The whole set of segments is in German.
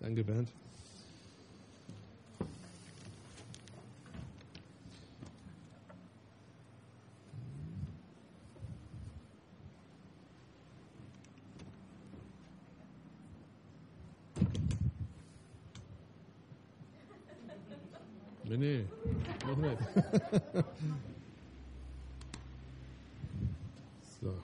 Danke, Bernd. Nee, noch nicht. So.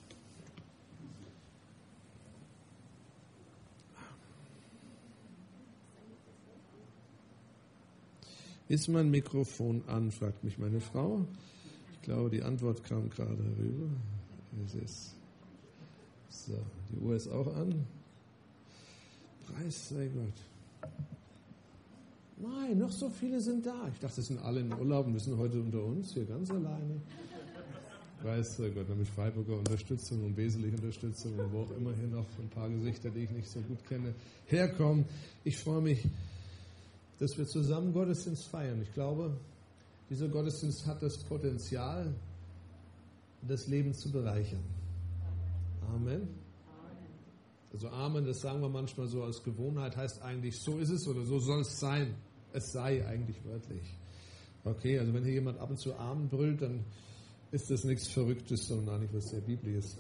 Ist mein Mikrofon an, fragt mich meine Frau. Ich glaube, die Antwort kam gerade rüber. Es ist. So, die Uhr ist auch an. Preis sei Gott. Nein, noch so viele sind da. Ich dachte, es sind alle in Urlaub und wir sind heute unter uns, hier ganz alleine. Preis sei Gott, mit Freiburger Unterstützung und Weselig Unterstützung und wo auch immer hier noch ein paar Gesichter, die ich nicht so gut kenne, herkommen. Ich freue mich, dass wir zusammen Gottesdienst feiern. Ich glaube, dieser Gottesdienst hat das Potenzial, das Leben zu bereichern. Amen. Also Amen, das sagen wir manchmal so als Gewohnheit, heißt eigentlich, so ist es oder so soll es sein. Es sei eigentlich wörtlich. Okay, also wenn hier jemand ab und zu Amen brüllt, dann ist das nichts Verrücktes, sondern eigentlich was sehr Biblisches.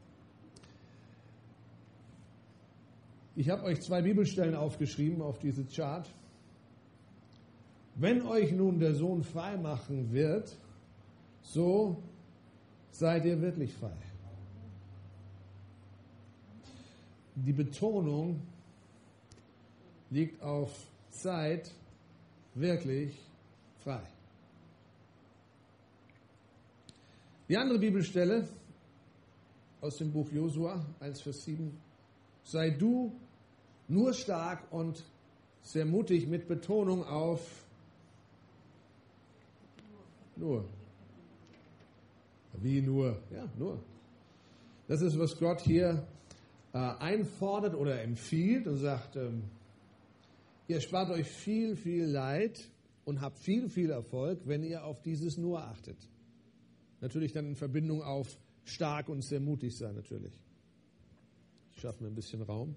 Ich habe euch 2 Bibelstellen aufgeschrieben auf diese Chart. Wenn euch nun der Sohn frei machen wird, so seid ihr wirklich frei. Die Betonung liegt auf seid wirklich frei. Die andere Bibelstelle aus dem Buch Josua 1, Vers 7. Sei du nur stark und sehr mutig, mit Betonung auf nur. Wie nur? Ja, nur. Das ist, was Gott hier einfordert oder empfiehlt und sagt, ihr spart euch viel, viel Leid und habt viel, viel Erfolg, wenn ihr auf dieses nur achtet. Natürlich dann in Verbindung auf stark und sehr mutig sein, natürlich. Ich schaffe mir ein bisschen Raum.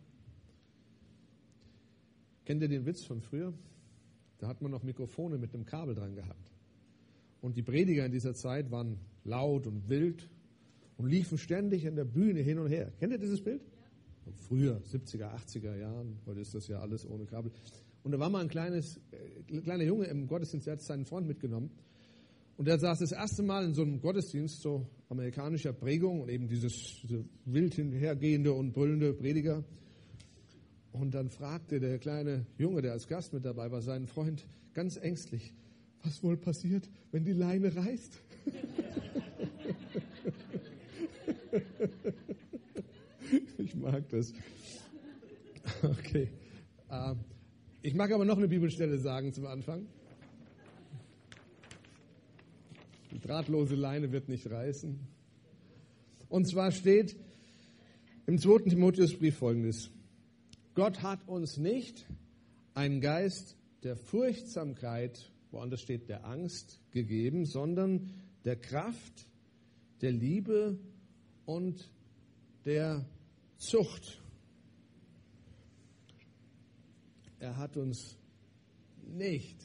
Kennt ihr den Witz von früher? Da hat man noch Mikrofone mit einem Kabel dran gehabt. Und die Prediger in dieser Zeit waren laut und wild und liefen ständig an der Bühne hin und her. Kennt ihr dieses Bild? Ja. Früher, 70er, 80er Jahren, heute ist das ja alles ohne Kabel. Und da war mal ein kleiner Junge im Gottesdienst, der hat seinen Freund mitgenommen. Und der saß das erste Mal in so einem Gottesdienst, so amerikanischer Prägung und eben diese wild hinhergehende und brüllende Prediger. Und dann fragte der kleine Junge, der als Gast mit dabei war, seinen Freund ganz ängstlich, was wohl passiert, wenn die Leine reißt? Ich mag das. Okay. Ich mag aber noch eine Bibelstelle sagen zum Anfang. Die drahtlose Leine wird nicht reißen. Und zwar steht im 2. Timotheusbrief Folgendes. Gott hat uns nicht einen Geist der Furchtsamkeit, woanders steht der Angst, gegeben, sondern der Kraft, der Liebe und der Zucht. Er hat uns nicht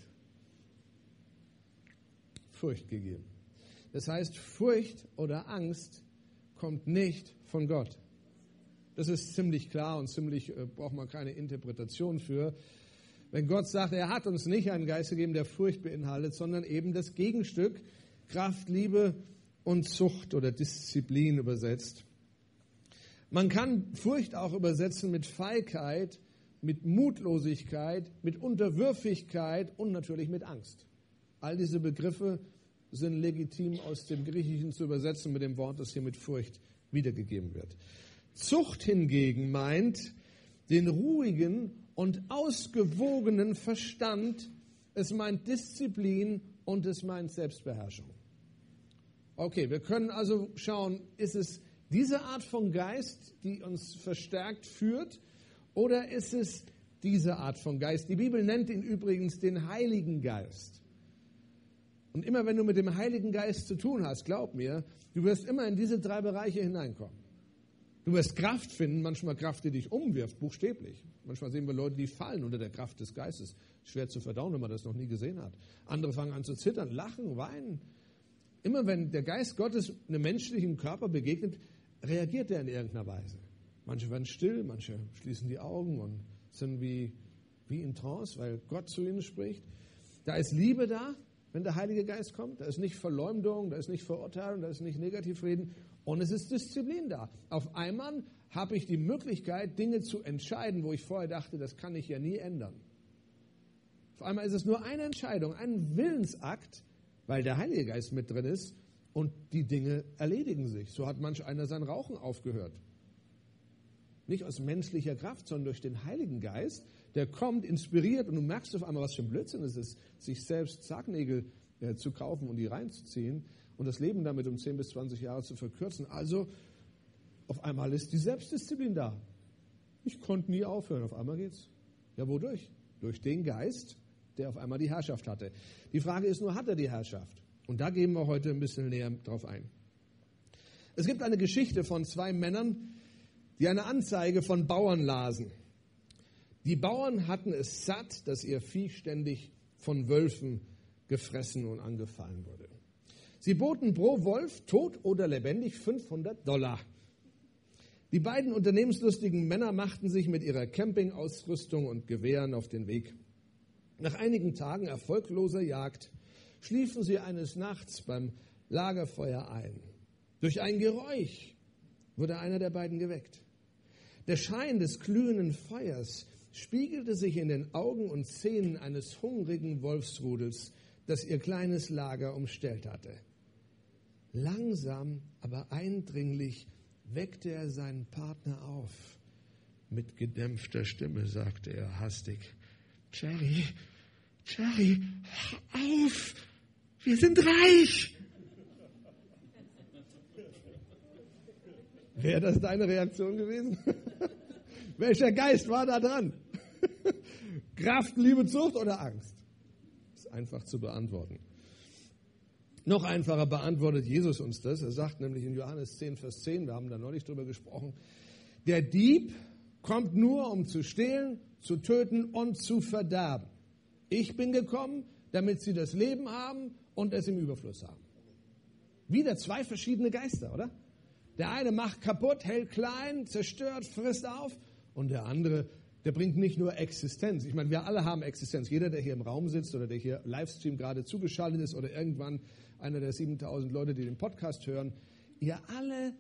Furcht gegeben. Das heißt, Furcht oder Angst kommt nicht von Gott. Das ist ziemlich klar und braucht man keine Interpretation für. Wenn Gott sagt, er hat uns nicht einen Geist gegeben, der Furcht beinhaltet, sondern eben das Gegenstück, Kraft, Liebe und Zucht oder Disziplin übersetzt. Man kann Furcht auch übersetzen mit Feigheit, mit Mutlosigkeit, mit Unterwürfigkeit und natürlich mit Angst. All diese Begriffe sind legitim aus dem Griechischen zu übersetzen mit dem Wort, das hier mit Furcht wiedergegeben wird. Zucht hingegen meint den ruhigen und ausgewogenen Verstand. Es meint Disziplin und es meint Selbstbeherrschung. Okay, wir können also schauen, ist es diese Art von Geist, die uns verstärkt führt, oder ist es diese Art von Geist? Die Bibel nennt ihn übrigens den Heiligen Geist. Und immer wenn du mit dem Heiligen Geist zu tun hast, glaub mir, du wirst immer in diese 3 Bereiche hineinkommen. Du wirst Kraft finden, manchmal Kraft, die dich umwirft, buchstäblich. Manchmal sehen wir Leute, die fallen unter der Kraft des Geistes. Schwer zu verdauen, wenn man das noch nie gesehen hat. Andere fangen an zu zittern, lachen, weinen. Immer wenn der Geist Gottes einem menschlichen Körper begegnet, reagiert er in irgendeiner Weise. Manche werden still, manche schließen die Augen und sind wie in Trance, weil Gott zu ihnen spricht. Da ist Liebe da, wenn der Heilige Geist kommt. Da ist nicht Verleumdung, da ist nicht Verurteilung, da ist nicht Negativreden. Und es ist Disziplin da. Auf einmal habe ich die Möglichkeit, Dinge zu entscheiden, wo ich vorher dachte, das kann ich ja nie ändern. Auf einmal ist es nur eine Entscheidung, ein Willensakt, weil der Heilige Geist mit drin ist und die Dinge erledigen sich. So hat manch einer sein Rauchen aufgehört. Nicht aus menschlicher Kraft, sondern durch den Heiligen Geist, der kommt, inspiriert und du merkst auf einmal, was für ein Blödsinn es ist, sich selbst Sargnägel zu kaufen und die reinzuziehen und das Leben damit um 10 bis 20 Jahre zu verkürzen. Also auf einmal ist die Selbstdisziplin da. Ich konnte nie aufhören, auf einmal geht's. Ja, wodurch? Durch den Geist, der auf einmal die Herrschaft hatte. Die Frage ist nur, hat er die Herrschaft? Und da gehen wir heute ein bisschen näher drauf ein. Es gibt eine Geschichte von 2 Männern, die eine Anzeige von Bauern lasen. Die Bauern hatten es satt, dass ihr Vieh ständig von Wölfen gefressen und angefallen wurde. Sie boten pro Wolf, tot oder lebendig, $500. Die beiden unternehmenslustigen Männer machten sich mit ihrer Campingausrüstung und Gewehren auf den Weg. Nach einigen Tagen erfolgloser Jagd schliefen sie eines Nachts beim Lagerfeuer ein. Durch ein Geräusch wurde einer der beiden geweckt. Der Schein des glühenden Feuers spiegelte sich in den Augen und Zähnen eines hungrigen Wolfsrudels, das ihr kleines Lager umstellt hatte. Langsam, aber eindringlich weckte er seinen Partner auf. Mit gedämpfter Stimme sagte er hastig: Jerry, hör auf! Wir sind reich! Wäre das deine Reaktion gewesen? Welcher Geist war da dran? Kraft, Liebe, Zucht oder Angst? Das ist einfach zu beantworten. Noch einfacher beantwortet Jesus uns das. Er sagt nämlich in Johannes 10, Vers 10, wir haben da neulich drüber gesprochen, der Dieb kommt nur, um zu stehlen, zu töten und zu verderben. Ich bin gekommen, damit sie das Leben haben und es im Überfluss haben. Wieder 2 verschiedene Geister, oder? Der eine macht kaputt, hält klein, zerstört, frisst auf. Und der andere, der bringt nicht nur Existenz. Ich meine, wir alle haben Existenz. Jeder, der hier im Raum sitzt oder der hier Livestream gerade zugeschaltet ist oder irgendwann einer der 7.000 Leute, die den Podcast hören, ihr alle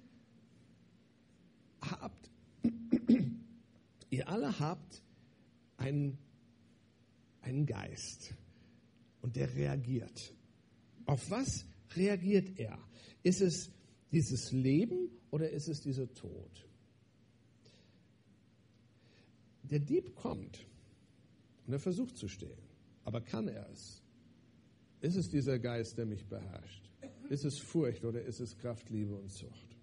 habt einen Geist und der reagiert. Auf was reagiert er? Ist es dieses Leben oder ist es dieser Tod? Der Dieb kommt und er versucht zu stehlen. Aber kann er es? Ist es dieser Geist, der mich beherrscht? Ist es Furcht oder ist es Kraft, Liebe und Zucht?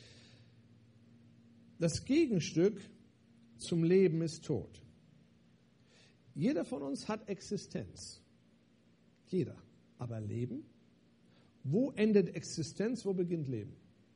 Das Gegenstück zum Leben ist Tod. Jeder von uns hat Existenz. Jeder. Aber Leben? Wo endet Existenz, wo beginnt Leben?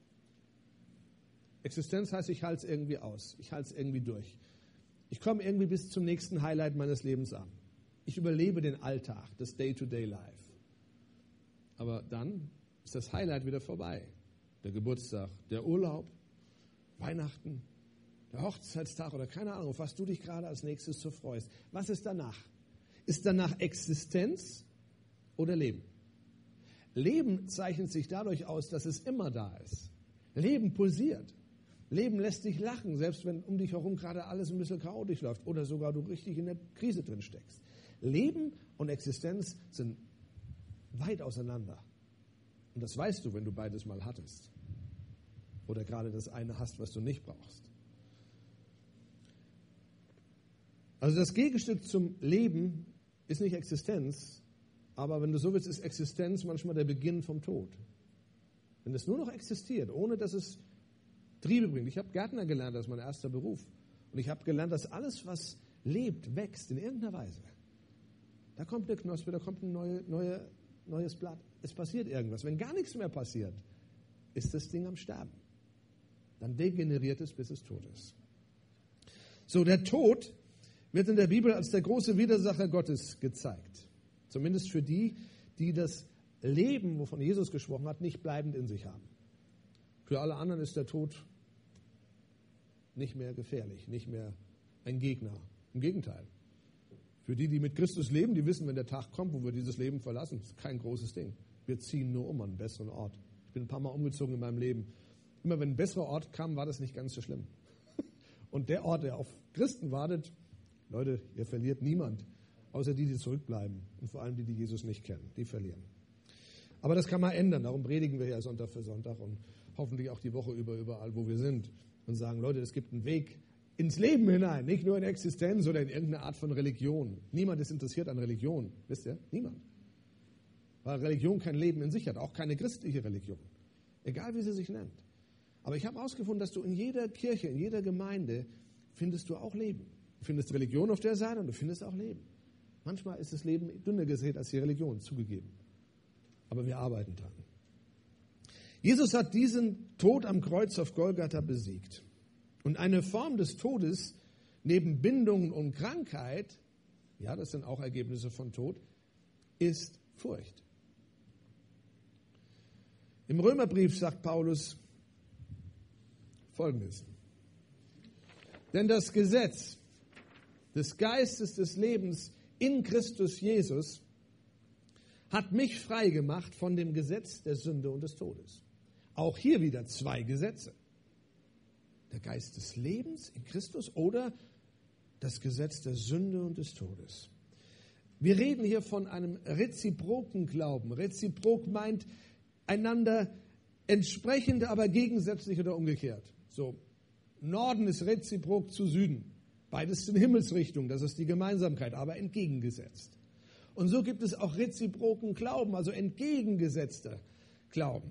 Existenz heißt, ich halte es irgendwie aus. Ich halte es irgendwie durch. Ich komme irgendwie bis zum nächsten Highlight meines Lebens an. Ich überlebe den Alltag, das Day-to-Day-Life. Aber dann ist das Highlight wieder vorbei. Der Geburtstag, der Urlaub, Weihnachten, der Hochzeitstag oder keine Ahnung, auf was du dich gerade als nächstes so freust. Was ist danach? Ist danach Existenz oder Leben? Leben zeichnet sich dadurch aus, dass es immer da ist. Leben pulsiert. Leben lässt dich lachen, selbst wenn um dich herum gerade alles ein bisschen chaotisch läuft oder sogar du richtig in der Krise drin steckst. Leben und Existenz sind weit auseinander. Und das weißt du, wenn du beides mal hattest. Oder gerade das eine hast, was du nicht brauchst. Also das Gegenstück zum Leben ist nicht Existenz, aber wenn du so willst, ist Existenz manchmal der Beginn vom Tod. Wenn es nur noch existiert, ohne dass es Triebe bringt. Ich habe Gärtner gelernt, das ist mein erster Beruf. Und ich habe gelernt, dass alles, was lebt, wächst in irgendeiner Weise. Da kommt eine Knospe, da kommt ein neues Blatt. Es passiert irgendwas. Wenn gar nichts mehr passiert, ist das Ding am Sterben. Dann degeneriert es, bis es tot ist. So, der Tod wird in der Bibel als der große Widersacher Gottes gezeigt. Zumindest für die, die das Leben, wovon Jesus gesprochen hat, nicht bleibend in sich haben. Für alle anderen ist der Tod nicht mehr gefährlich, nicht mehr ein Gegner. Im Gegenteil. Für die, die mit Christus leben, die wissen, wenn der Tag kommt, wo wir dieses Leben verlassen, ist kein großes Ding. Wir ziehen nur um an einen besseren Ort. Ich bin ein paar Mal umgezogen in meinem Leben. Immer wenn ein besserer Ort kam, war das nicht ganz so schlimm. Und der Ort, der auf Christen wartet, Leute, ihr verliert niemand, außer die, die zurückbleiben. Und vor allem die, die Jesus nicht kennen, die verlieren. Aber das kann man ändern. Darum predigen wir ja Sonntag für Sonntag und hoffentlich auch die Woche überall, wo wir sind. Und sagen, Leute, es gibt einen Weg ins Leben hinein, nicht nur in Existenz oder in irgendeine Art von Religion. Niemand ist interessiert an Religion, wisst ihr? Niemand. Weil Religion kein Leben in sich hat, auch keine christliche Religion. Egal, wie sie sich nennt. Aber ich habe herausgefunden, dass du in jeder Kirche, in jeder Gemeinde findest du auch Leben. Du findest Religion auf der Seite und du findest auch Leben. Manchmal ist das Leben dünner gesät als die Religion, zugegeben. Aber wir arbeiten dran. Jesus hat diesen Tod am Kreuz auf Golgatha besiegt. Und eine Form des Todes, neben Bindungen und Krankheit, ja, das sind auch Ergebnisse von Tod, ist Furcht. Im Römerbrief sagt Paulus Folgendes. Denn das Gesetz des Geistes des Lebens in Christus Jesus hat mich frei gemacht von dem Gesetz der Sünde und des Todes. Auch hier wieder zwei Gesetze. Der Geist des Lebens in Christus oder das Gesetz der Sünde und des Todes. Wir reden hier von einem reziproken Glauben. Reziprok meint einander entsprechend, aber gegensätzlich oder umgekehrt. So, Norden ist reziprok zu Süden. Beides sind Himmelsrichtungen, das ist die Gemeinsamkeit, aber entgegengesetzt. Und so gibt es auch reziproken Glauben, also entgegengesetzter Glauben.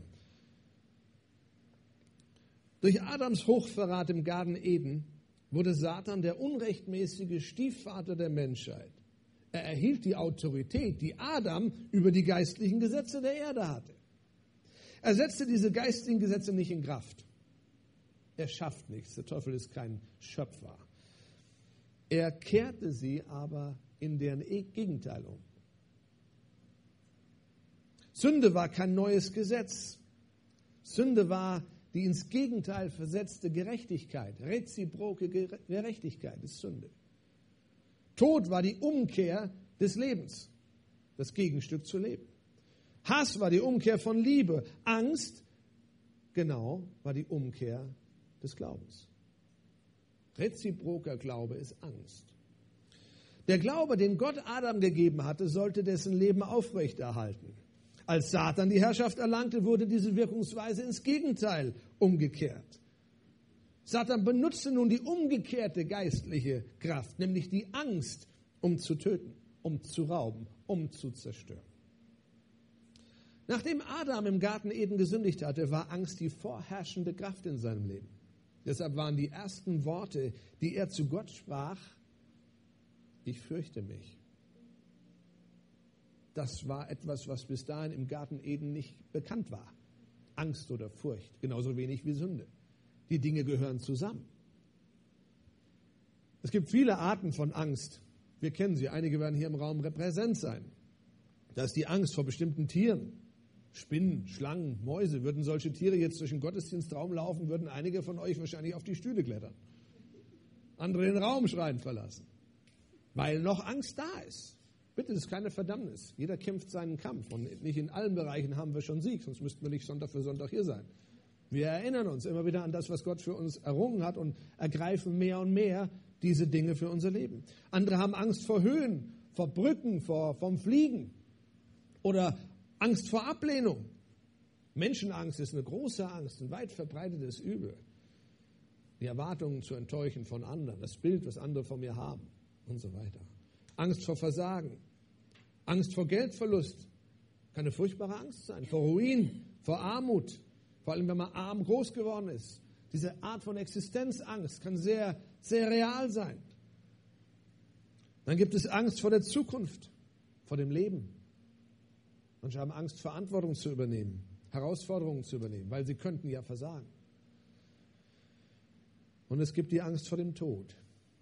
Durch Adams Hochverrat im Garten Eden wurde Satan der unrechtmäßige Stiefvater der Menschheit. Er erhielt die Autorität, die Adam über die geistlichen Gesetze der Erde hatte. Er setzte diese geistlichen Gesetze nicht in Kraft. Er schafft nichts. Der Teufel ist kein Schöpfer. Er kehrte sie aber in deren Gegenteil um. Sünde war kein neues Gesetz. Sünde war die ins Gegenteil versetzte Gerechtigkeit. Reziproke Gerechtigkeit ist Sünde. Tod war die Umkehr des Lebens, das Gegenstück zu Leben. Hass war die Umkehr von Liebe. Angst, genau, war die Umkehr des Glaubens. Reziproker Glaube ist Angst. Der Glaube, den Gott Adam gegeben hatte, sollte dessen Leben aufrechterhalten. Als Satan die Herrschaft erlangte, wurde diese Wirkungsweise ins Gegenteil umgekehrt. Satan benutzte nun die umgekehrte geistliche Kraft, nämlich die Angst, um zu töten, um zu rauben, um zu zerstören. Nachdem Adam im Garten Eden gesündigt hatte, war Angst die vorherrschende Kraft in seinem Leben. Deshalb waren die ersten Worte, die er zu Gott sprach, ich fürchte mich. Das war etwas, was bis dahin im Garten Eden nicht bekannt war. Angst oder Furcht, genauso wenig wie Sünde. Die Dinge gehören zusammen. Es gibt viele Arten von Angst. Wir kennen sie. Einige werden hier im Raum präsent sein. Da ist die Angst vor bestimmten Tieren. Spinnen, Schlangen, Mäuse. Würden solche Tiere jetzt durch den Gottesdienstraum laufen, würden einige von euch wahrscheinlich auf die Stühle klettern. Andere den Raum schreien verlassen. Weil noch Angst da ist. Bitte, das ist keine Verdammnis. Jeder kämpft seinen Kampf. Und nicht in allen Bereichen haben wir schon Sieg, sonst müssten wir nicht Sonntag für Sonntag hier sein. Wir erinnern uns immer wieder an das, was Gott für uns errungen hat und ergreifen mehr und mehr diese Dinge für unser Leben. Andere haben Angst vor Höhen, vor Brücken, vom Fliegen oder Angst vor Ablehnung. Menschenangst ist eine große Angst, ein weit verbreitetes Übel. Die Erwartungen zu enttäuschen von anderen, das Bild, was andere von mir haben und so weiter. Angst vor Versagen, Angst vor Geldverlust, kann eine furchtbare Angst sein, vor Ruin, vor Armut, vor allem wenn man arm groß geworden ist. Diese Art von Existenzangst kann sehr, sehr real sein. Dann gibt es Angst vor der Zukunft, vor dem Leben. Manche haben Angst, Verantwortung zu übernehmen, Herausforderungen zu übernehmen, weil sie könnten ja versagen. Und es gibt die Angst vor dem Tod.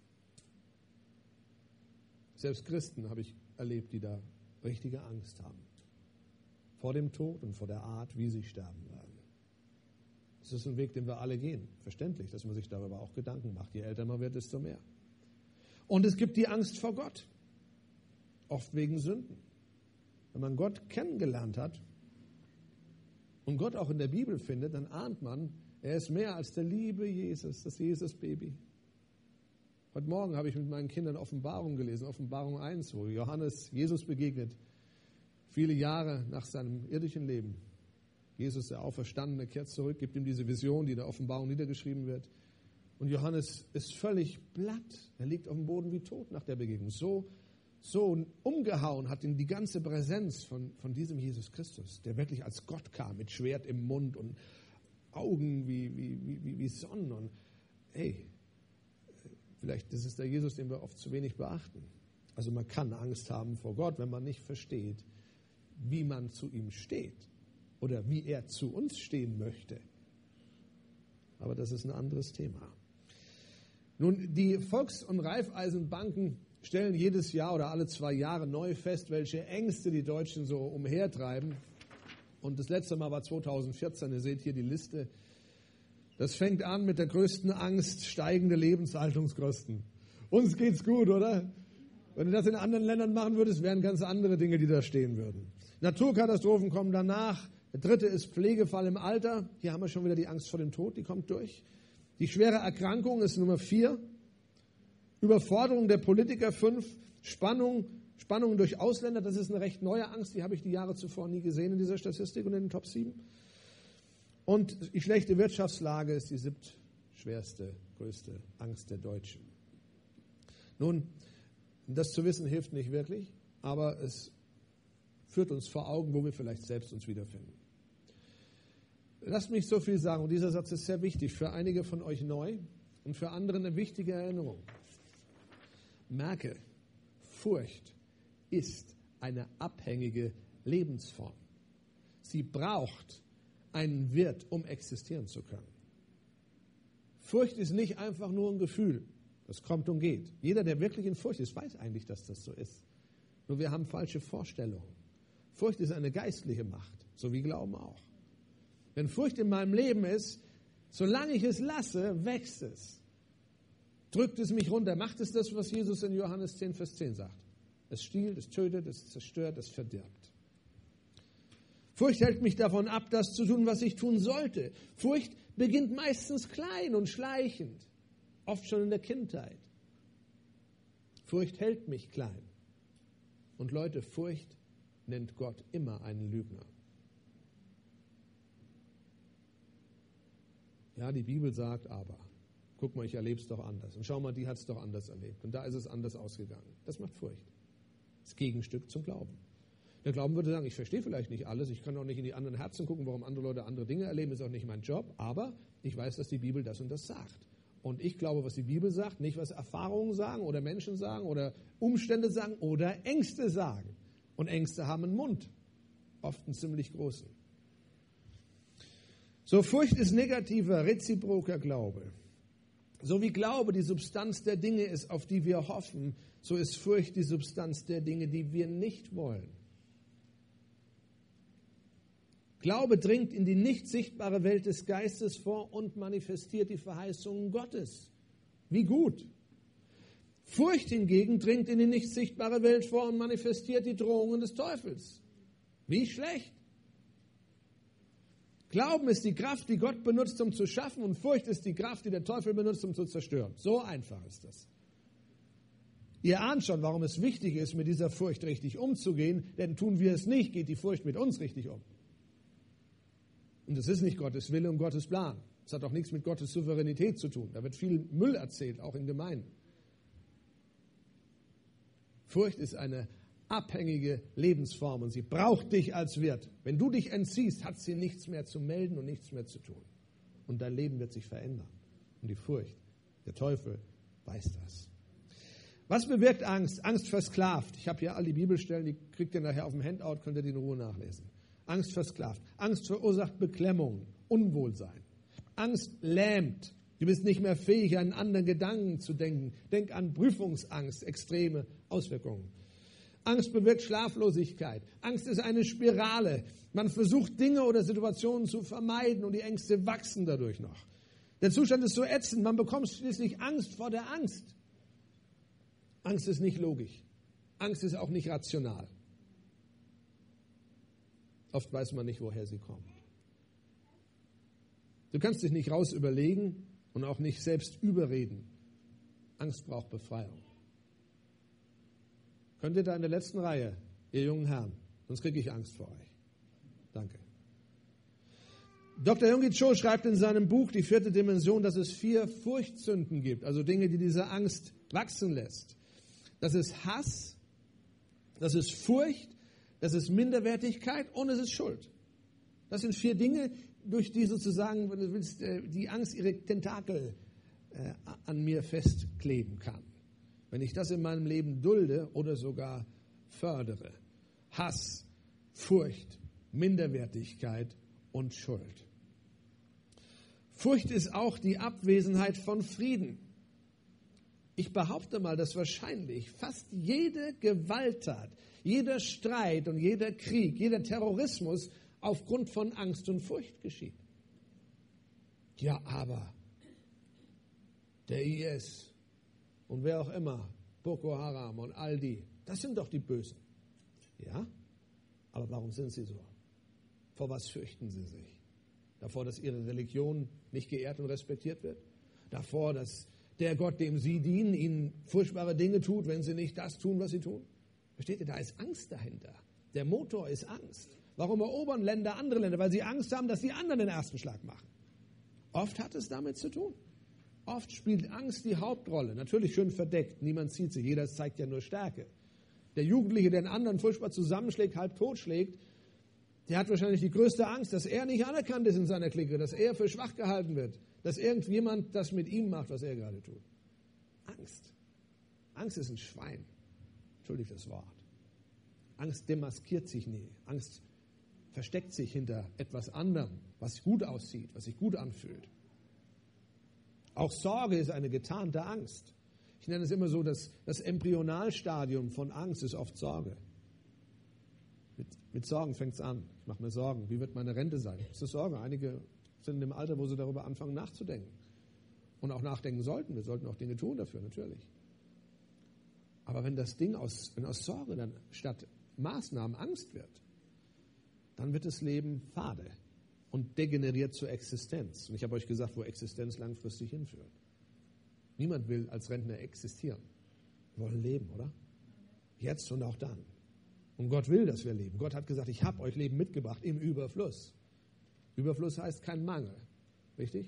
Selbst Christen habe ich erlebt, die da richtige Angst haben. Vor dem Tod und vor der Art, wie sie sterben werden. Das ist ein Weg, den wir alle gehen. Verständlich, dass man sich darüber auch Gedanken macht. Je älter man wird, desto mehr. Und es gibt die Angst vor Gott. Oft wegen Sünden. Wenn man Gott kennengelernt hat und Gott auch in der Bibel findet, dann ahnt man, er ist mehr als der liebe Jesus, das Jesus-Baby. Heute Morgen habe ich mit meinen Kindern Offenbarung gelesen, Offenbarung 1, wo Johannes Jesus begegnet, viele Jahre nach seinem irdischen Leben. Jesus, der Auferstandene, kehrt zurück, gibt ihm diese Vision, die in der Offenbarung niedergeschrieben wird. Und Johannes ist völlig platt. Er liegt auf dem Boden wie tot nach der Begegnung. So umgehauen hat ihn die ganze Präsenz von diesem Jesus Christus, der wirklich als Gott kam, mit Schwert im Mund und Augen wie Sonnen. Und hey, vielleicht ist es der Jesus, den wir oft zu wenig beachten. Also man kann Angst haben vor Gott, wenn man nicht versteht, wie man zu ihm steht oder wie er zu uns stehen möchte. Aber das ist ein anderes Thema. Nun, die Volks- und Raiffeisenbanken stellen jedes Jahr oder alle 2 Jahre neu fest, welche Ängste die Deutschen so umhertreiben. Und das letzte Mal war 2014, ihr seht hier die Liste. Das fängt an mit der größten Angst, steigende Lebenshaltungskosten. Uns geht's gut, oder? Wenn du das in anderen Ländern machen würdest, wären ganz andere Dinge, die da stehen würden. Naturkatastrophen kommen danach. Der dritte ist Pflegefall im Alter. Hier haben wir schon wieder die Angst vor dem Tod, die kommt durch. Die schwere Erkrankung ist Nummer 4. Überforderung der Politiker 5. Spannung durch Ausländer, das ist eine recht neue Angst, die habe ich die Jahre zuvor nie gesehen in dieser Statistik und in den Top 7. Und die schlechte Wirtschaftslage ist die 7. schwerste, größte Angst der Deutschen. Nun, das zu wissen hilft nicht wirklich, aber es führt uns vor Augen, wo wir vielleicht selbst uns wiederfinden. Lasst mich so viel sagen, und dieser Satz ist sehr wichtig, für einige von euch neu und für andere eine wichtige Erinnerung. Merke, Furcht ist eine abhängige Lebensform. Sie braucht einen Wirt, um existieren zu können. Furcht ist nicht einfach nur ein Gefühl, das kommt und geht. Jeder, der wirklich in Furcht ist, weiß eigentlich, dass das so ist. Nur wir haben falsche Vorstellungen. Furcht ist eine geistliche Macht, so wie Glauben auch. Wenn Furcht in meinem Leben ist, solange ich es lasse, wächst es. Drückt es mich runter, macht es das, was Jesus in Johannes 10, Vers 10 sagt. Es stiehlt, es tötet, es zerstört, es verdirbt. Furcht hält mich davon ab, das zu tun, was ich tun sollte. Furcht beginnt meistens klein und schleichend, oft schon in der Kindheit. Furcht hält mich klein. Und Leute, Furcht nennt Gott immer einen Lügner. Ja, die Bibel sagt aber, guck mal, ich erlebe es doch anders. Und schau mal, die hat es doch anders erlebt. Und da ist es anders ausgegangen. Das macht Furcht. Das Gegenstück zum Glauben. Der Glauben würde sagen, ich verstehe vielleicht nicht alles, ich kann auch nicht in die anderen Herzen gucken, warum andere Leute andere Dinge erleben, ist auch nicht mein Job, aber ich weiß, dass die Bibel das und das sagt. Und ich glaube, was die Bibel sagt, nicht was Erfahrungen sagen oder Menschen sagen oder Umstände sagen oder Ängste sagen. Und Ängste haben einen Mund, oft einen ziemlich großen. So, Furcht ist negativer, reziproker Glaube. So wie Glaube die Substanz der Dinge ist, auf die wir hoffen, so ist Furcht die Substanz der Dinge, die wir nicht wollen. Glaube dringt in die nicht sichtbare Welt des Geistes vor und manifestiert die Verheißungen Gottes. Wie gut. Furcht hingegen dringt in die nicht sichtbare Welt vor und manifestiert die Drohungen des Teufels. Wie schlecht. Glauben ist die Kraft, die Gott benutzt, um zu schaffen, und Furcht ist die Kraft, die der Teufel benutzt, um zu zerstören. So einfach ist das. Ihr ahnt schon, warum es wichtig ist, mit dieser Furcht richtig umzugehen, denn tun wir es nicht, geht die Furcht mit uns richtig um. Und es ist nicht Gottes Wille und Gottes Plan. Es hat auch nichts mit Gottes Souveränität zu tun. Da wird viel Müll erzählt, auch in Gemeinden. Furcht ist eine abhängige Lebensform und sie braucht dich als Wirt. Wenn du dich entziehst, hat sie nichts mehr zu melden und nichts mehr zu tun. Und dein Leben wird sich verändern. Und die Furcht, der Teufel weiß das. Was bewirkt Angst? Angst versklavt. Ich habe hier all die Bibelstellen, die kriegt ihr nachher auf dem Handout, könnt ihr die in Ruhe nachlesen. Angst versklavt. Angst verursacht Beklemmung, Unwohlsein. Angst lähmt, Du bist nicht mehr fähig, einen anderen Gedanken zu denken. Denk an Prüfungsangst, extreme Auswirkungen. Angst bewirkt Schlaflosigkeit. Angst ist eine Spirale. Man versucht Dinge oder Situationen zu vermeiden und die Ängste wachsen dadurch noch. Der Zustand ist so ätzend, man bekommt schließlich Angst vor der Angst. Angst ist nicht logisch. Angst ist auch nicht rational. Oft weiß man nicht, woher sie kommt. Du kannst dich nicht raus überlegen und auch nicht selbst überreden. Angst braucht Befreiung. Könnt ihr da in der letzten Reihe, ihr jungen Herren, sonst kriege ich Angst vor euch. Danke. Dr. Yonggi Cho schreibt in seinem Buch Die 4. Dimension, dass es 4 Furchtsünden gibt, also Dinge, die diese Angst wachsen lässt. Das ist Hass, das ist Furcht, das ist Minderwertigkeit und es ist Schuld. Das sind 4 Dinge, durch die sozusagen, wenn du willst, die Angst ihre Tentakel an mir festkleben kann. Wenn ich das in meinem Leben dulde oder sogar fördere. Hass, Furcht, Minderwertigkeit und Schuld. Furcht ist auch die Abwesenheit von Frieden. Ich behaupte mal, dass wahrscheinlich fast jede Gewalttat, jeder Streit und jeder Krieg, jeder Terrorismus aufgrund von Angst und Furcht geschieht. Ja, aber der IS und wer auch immer, Boko Haram und all die, das sind doch die Bösen. Ja, aber warum sind sie so? Vor was fürchten sie sich? Davor, dass ihre Religion nicht geehrt und respektiert wird? Davor, dass der Gott, dem sie dienen, ihnen furchtbare Dinge tut, wenn sie nicht das tun, was sie tun? Versteht ihr, da ist Angst dahinter. Der Motor ist Angst. Warum erobern Länder andere Länder? Weil sie Angst haben, dass die anderen den ersten Schlag machen. Oft hat es damit zu tun. Oft spielt Angst die Hauptrolle. Natürlich schön verdeckt, niemand sieht sie, jeder zeigt ja nur Stärke. Der Jugendliche, der den anderen furchtbar zusammenschlägt, halb totschlägt, der hat wahrscheinlich die größte Angst, dass er nicht anerkannt ist in seiner Clique, dass er für schwach gehalten wird, dass irgendjemand das mit ihm macht, was er gerade tut. Angst. Angst ist ein Schwein. Entschuldigt das Wort. Angst demaskiert sich nie. Angst versteckt sich hinter etwas anderem, was gut aussieht, was sich gut anfühlt. Auch Sorge ist eine getarnte Angst. Ich nenne es immer so, dass das Embryonalstadium von Angst ist oft Sorge. Mit Sorgen fängt es an. Ich mache mir Sorgen. Wie wird meine Rente sein? Das ist Sorge. Einige sind im Alter, wo sie darüber anfangen nachzudenken. Und auch nachdenken sollten. Wir sollten auch Dinge tun dafür, natürlich. Aber wenn das Ding aus Sorge dann statt Maßnahmen Angst wird, dann wird das Leben fade und degeneriert zur Existenz. Und ich habe euch gesagt, wo Existenz langfristig hinführt. Niemand will als Rentner existieren. Wir wollen leben, oder? Jetzt und auch dann. Und Gott will, dass wir leben. Gott hat gesagt, ich habe euch Leben mitgebracht im Überfluss. Überfluss heißt kein Mangel. Richtig?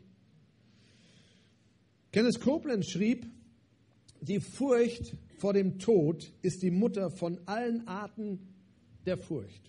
Kenneth Copeland schrieb, die Furcht vor dem Tod ist die Mutter von allen Arten der Furcht.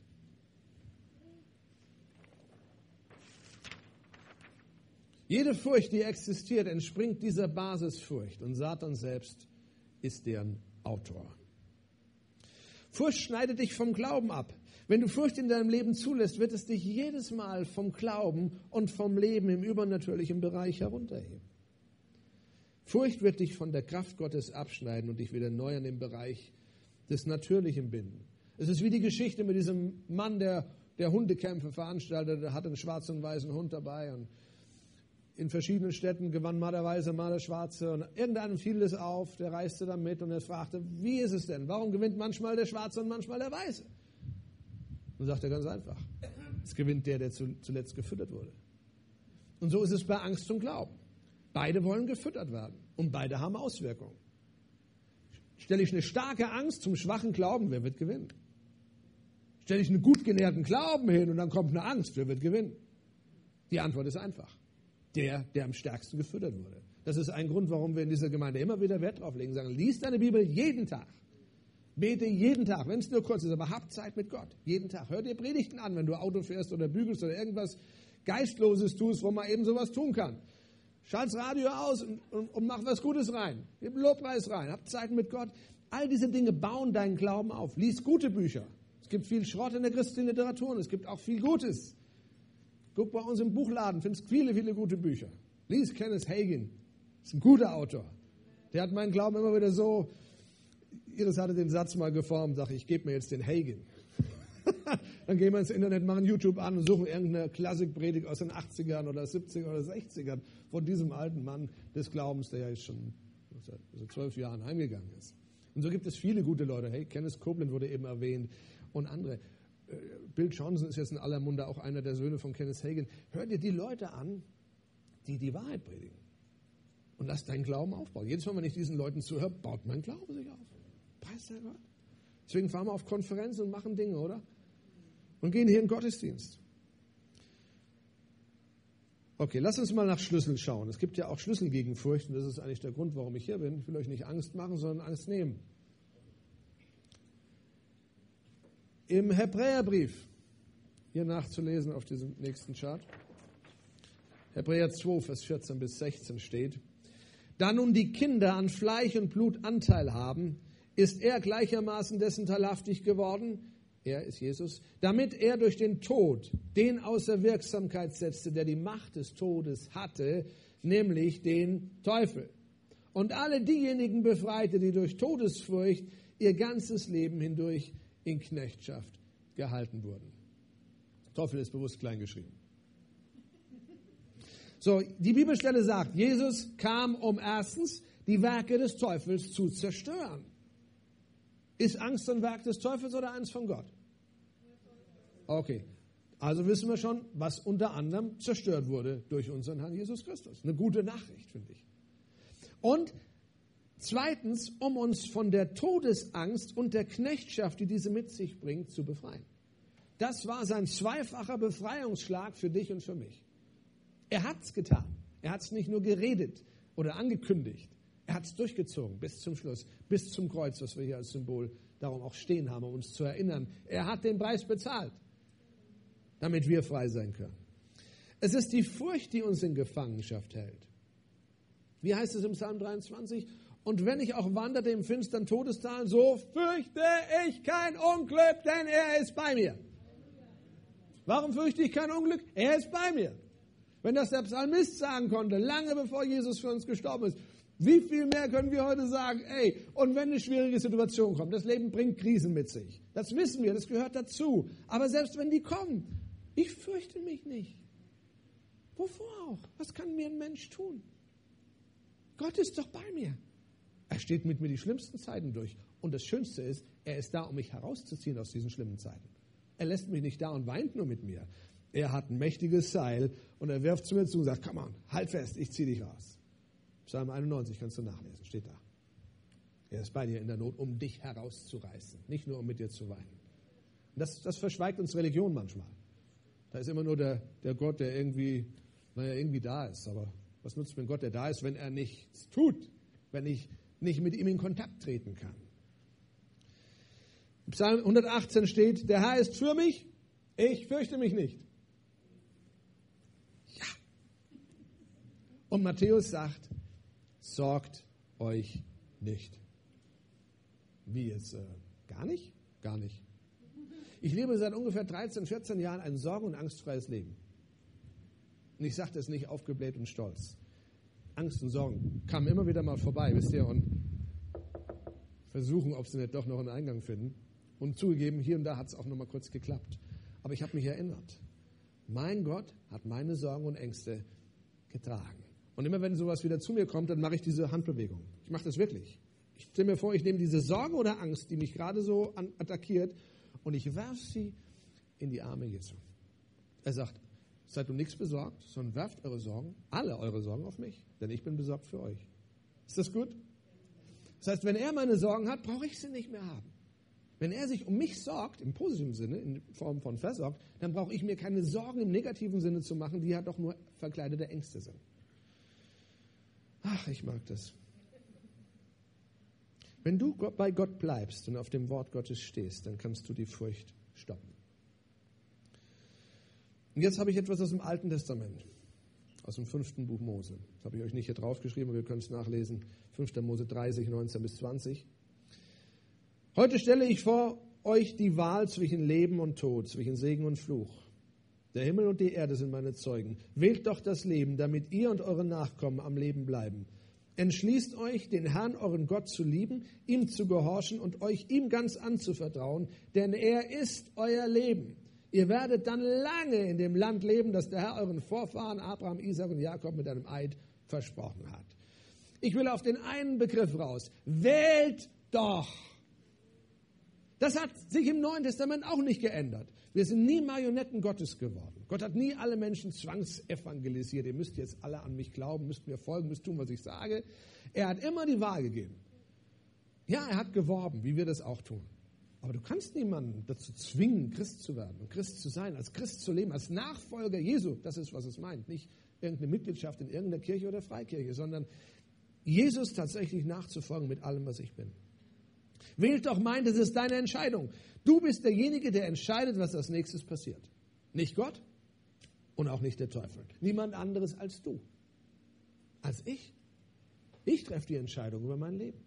Jede Furcht, die existiert, entspringt dieser Basisfurcht. Und Satan selbst ist deren Autor. Furcht schneidet dich vom Glauben ab. Wenn du Furcht in deinem Leben zulässt, wird es dich jedes Mal vom Glauben und vom Leben im übernatürlichen Bereich herunterheben. Furcht wird dich von der Kraft Gottes abschneiden und dich wieder neu an den Bereich des Natürlichen binden. Es ist wie die Geschichte mit diesem Mann, der Hundekämpfe veranstaltet, der hatte einen schwarzen und weißen Hund dabei und in verschiedenen Städten gewann mal der Weiße, mal der Schwarze und irgendeinem fiel es auf, der reiste da mit und er fragte, wie ist es denn? Warum gewinnt manchmal der Schwarze und manchmal der Weiße? Und sagt er ganz einfach, es gewinnt der zuletzt gefüttert wurde. Und so ist es bei Angst und Glauben. Beide wollen gefüttert werden und beide haben Auswirkungen. Stelle ich eine starke Angst zum schwachen Glauben, wer wird gewinnen? Stelle ich einen gut genährten Glauben hin und dann kommt eine Angst, wer wird gewinnen? Die Antwort ist einfach. Der am stärksten gefüttert wurde. Das ist ein Grund, warum wir in dieser Gemeinde immer wieder Wert drauf legen, sagen, lies deine Bibel jeden Tag. Bete jeden Tag, wenn es nur kurz ist, aber hab Zeit mit Gott. Jeden Tag. Hör dir Predigten an, wenn du Auto fährst oder bügelst oder irgendwas Geistloses tust, wo man eben sowas tun kann. Schalt das Radio aus und mach was Gutes rein. Gib Lobpreis rein. Hab Zeit mit Gott. All diese Dinge bauen deinen Glauben auf. Lies gute Bücher. Es gibt viel Schrott in der christlichen Literatur und es gibt auch viel Gutes. Guck bei uns im Buchladen, findest viele, viele gute Bücher. Lies Kenneth Hagin. Ist ein guter Autor. Der hat meinen Glauben immer wieder so, Iris hatte den Satz mal geformt, sag ich gebe mir jetzt den Hagin. Dann gehen wir ins Internet, machen YouTube an und suchen irgendeine Klassikpredigt aus den 80ern oder 70ern oder 60ern von diesem alten Mann des Glaubens, der ja jetzt schon seit 12 Jahren heimgegangen ist. Und so gibt es viele gute Leute. Hey, Kenneth Copeland wurde eben erwähnt und andere. Bill Johnson ist jetzt in aller Munde auch einer der Söhne von Kenneth Hagin. Hör dir die Leute an, die die Wahrheit predigen. Und lass deinen Glauben aufbauen. Jedes Mal, wenn ich diesen Leuten zuhöre, baut mein Glaube sich auf. Preis der Gott. Deswegen fahren wir auf Konferenzen und machen Dinge, oder? Und gehen hier in den Gottesdienst. Okay, lass uns mal nach Schlüsseln schauen. Es gibt ja auch Schlüssel gegen Furcht. Und das ist eigentlich der Grund, warum ich hier bin. Ich will euch nicht Angst machen, sondern Angst nehmen. Im Hebräerbrief, hier nachzulesen auf diesem nächsten Chart, Hebräer 2, Vers 14 bis 16 steht, da nun die Kinder an Fleisch und Blut Anteil haben, ist er gleichermaßen dessen teilhaftig geworden, er ist Jesus, damit er durch den Tod den außer Wirksamkeit setzte, der die Macht des Todes hatte, nämlich den Teufel. Und alle diejenigen befreite, die durch Todesfurcht ihr ganzes Leben hindurch in Knechtschaft gehalten wurden. Teufel ist bewusst klein geschrieben. So, die Bibelstelle sagt, Jesus kam, um erstens die Werke des Teufels zu zerstören. Ist Angst ein Werk des Teufels oder eins von Gott? Okay, also wissen wir schon, was unter anderem zerstört wurde durch unseren Herrn Jesus Christus. Eine gute Nachricht, finde ich. Und zweitens, um uns von der Todesangst und der Knechtschaft, die diese mit sich bringt, zu befreien. Das war sein zweifacher Befreiungsschlag für dich und für mich. Er hat es getan. Er hat es nicht nur geredet oder angekündigt. Er hat es durchgezogen bis zum Schluss, bis zum Kreuz, was wir hier als Symbol darum auch stehen haben, um uns zu erinnern. Er hat den Preis bezahlt, damit wir frei sein können. Es ist die Furcht, die uns in Gefangenschaft hält. Wie heißt es im Psalm 23? Und wenn ich auch wanderte im finstern Todestal, so fürchte ich kein Unglück, denn er ist bei mir. Warum fürchte ich kein Unglück? Er ist bei mir. Wenn das der Psalmist sagen konnte, lange bevor Jesus für uns gestorben ist, wie viel mehr können wir heute sagen, ey, und wenn eine schwierige Situation kommt, das Leben bringt Krisen mit sich. Das wissen wir, das gehört dazu. Aber selbst wenn die kommen, ich fürchte mich nicht. Wovor auch? Was kann mir ein Mensch tun? Gott ist doch bei mir. Er steht mit mir die schlimmsten Zeiten durch. Und das Schönste ist, er ist da, um mich herauszuziehen aus diesen schlimmen Zeiten. Er lässt mich nicht da und weint nur mit mir. Er hat ein mächtiges Seil und er wirft zu mir zu und sagt, komm on, halt fest, ich zieh dich raus. Psalm 91 kannst du nachlesen, steht da. Er ist bei dir in der Not, um dich herauszureißen, nicht nur um mit dir zu weinen. Und das verschweigt uns Religion manchmal. Da ist immer nur der Gott, der irgendwie da ist. Aber was nutzt mir ein Gott, der da ist, wenn er nichts tut, wenn ich nicht mit ihm in Kontakt treten kann? Im Psalm 118 steht, der Herr ist für mich, ich fürchte mich nicht. Ja. Und Matthäus sagt, sorgt euch nicht. Wie jetzt? Gar nicht? Gar nicht. Ich lebe seit ungefähr 13, 14 Jahren ein sorgen- und angstfreies Leben. Und ich sage das nicht aufgebläht und stolz. Angst und Sorgen kamen immer wieder mal vorbei, wisst ihr, und versuchen, ob sie nicht doch noch einen Eingang finden. Und zugegeben, hier und da hat es auch noch mal kurz geklappt. Aber ich habe mich erinnert. Mein Gott hat meine Sorgen und Ängste getragen. Und immer wenn sowas wieder zu mir kommt, dann mache ich diese Handbewegung. Ich mache das wirklich. Ich stelle mir vor, ich nehme diese Sorge oder Angst, die mich gerade so attackiert, und ich werfe sie in die Arme Jesu. Er sagt, seid um nichts besorgt, sondern werft eure Sorgen, alle eure Sorgen auf mich, denn ich bin besorgt für euch. Ist das gut? Das heißt, wenn er meine Sorgen hat, brauche ich sie nicht mehr haben. Wenn er sich um mich sorgt, im positiven Sinne, in Form von versorgt, dann brauche ich mir keine Sorgen im negativen Sinne zu machen, die ja doch nur verkleidete Ängste sind. Ach, ich mag das. Wenn du bei Gott bleibst und auf dem Wort Gottes stehst, dann kannst du die Furcht stoppen. Und jetzt habe ich etwas aus dem Alten Testament, aus dem 5. Buch Mose. Das habe ich euch nicht hier draufgeschrieben, aber ihr könnt es nachlesen. 5. Mose 30, 19 bis 20. Heute stelle ich vor euch die Wahl zwischen Leben und Tod, zwischen Segen und Fluch. Der Himmel und die Erde sind meine Zeugen. Wählt doch das Leben, damit ihr und eure Nachkommen am Leben bleiben. Entschließt euch, den Herrn, euren Gott, zu lieben, ihm zu gehorchen und euch ihm ganz anzuvertrauen, denn er ist euer Leben. Ihr werdet dann lange in dem Land leben, das der Herr euren Vorfahren Abraham, Isaak und Jakob mit einem Eid versprochen hat. Ich will auf den einen Begriff raus. Wählt doch. Das hat sich im Neuen Testament auch nicht geändert. Wir sind nie Marionetten Gottes geworden. Gott hat nie alle Menschen zwangsevangelisiert. Ihr müsst jetzt alle an mich glauben, müsst mir folgen, müsst tun, was ich sage. Er hat immer die Wahl gegeben. Ja, er hat geworben, wie wir das auch tun. Aber du kannst niemanden dazu zwingen, Christ zu werden und Christ zu sein, als Christ zu leben, als Nachfolger Jesu. Das ist, was es meint. Nicht irgendeine Mitgliedschaft in irgendeiner Kirche oder Freikirche, sondern Jesus tatsächlich nachzufolgen mit allem, was ich bin. Wählt doch mein, das ist deine Entscheidung. Du bist derjenige, der entscheidet, was als nächstes passiert. Nicht Gott und auch nicht der Teufel. Niemand anderes als du. Als ich. Ich treffe die Entscheidung über mein Leben.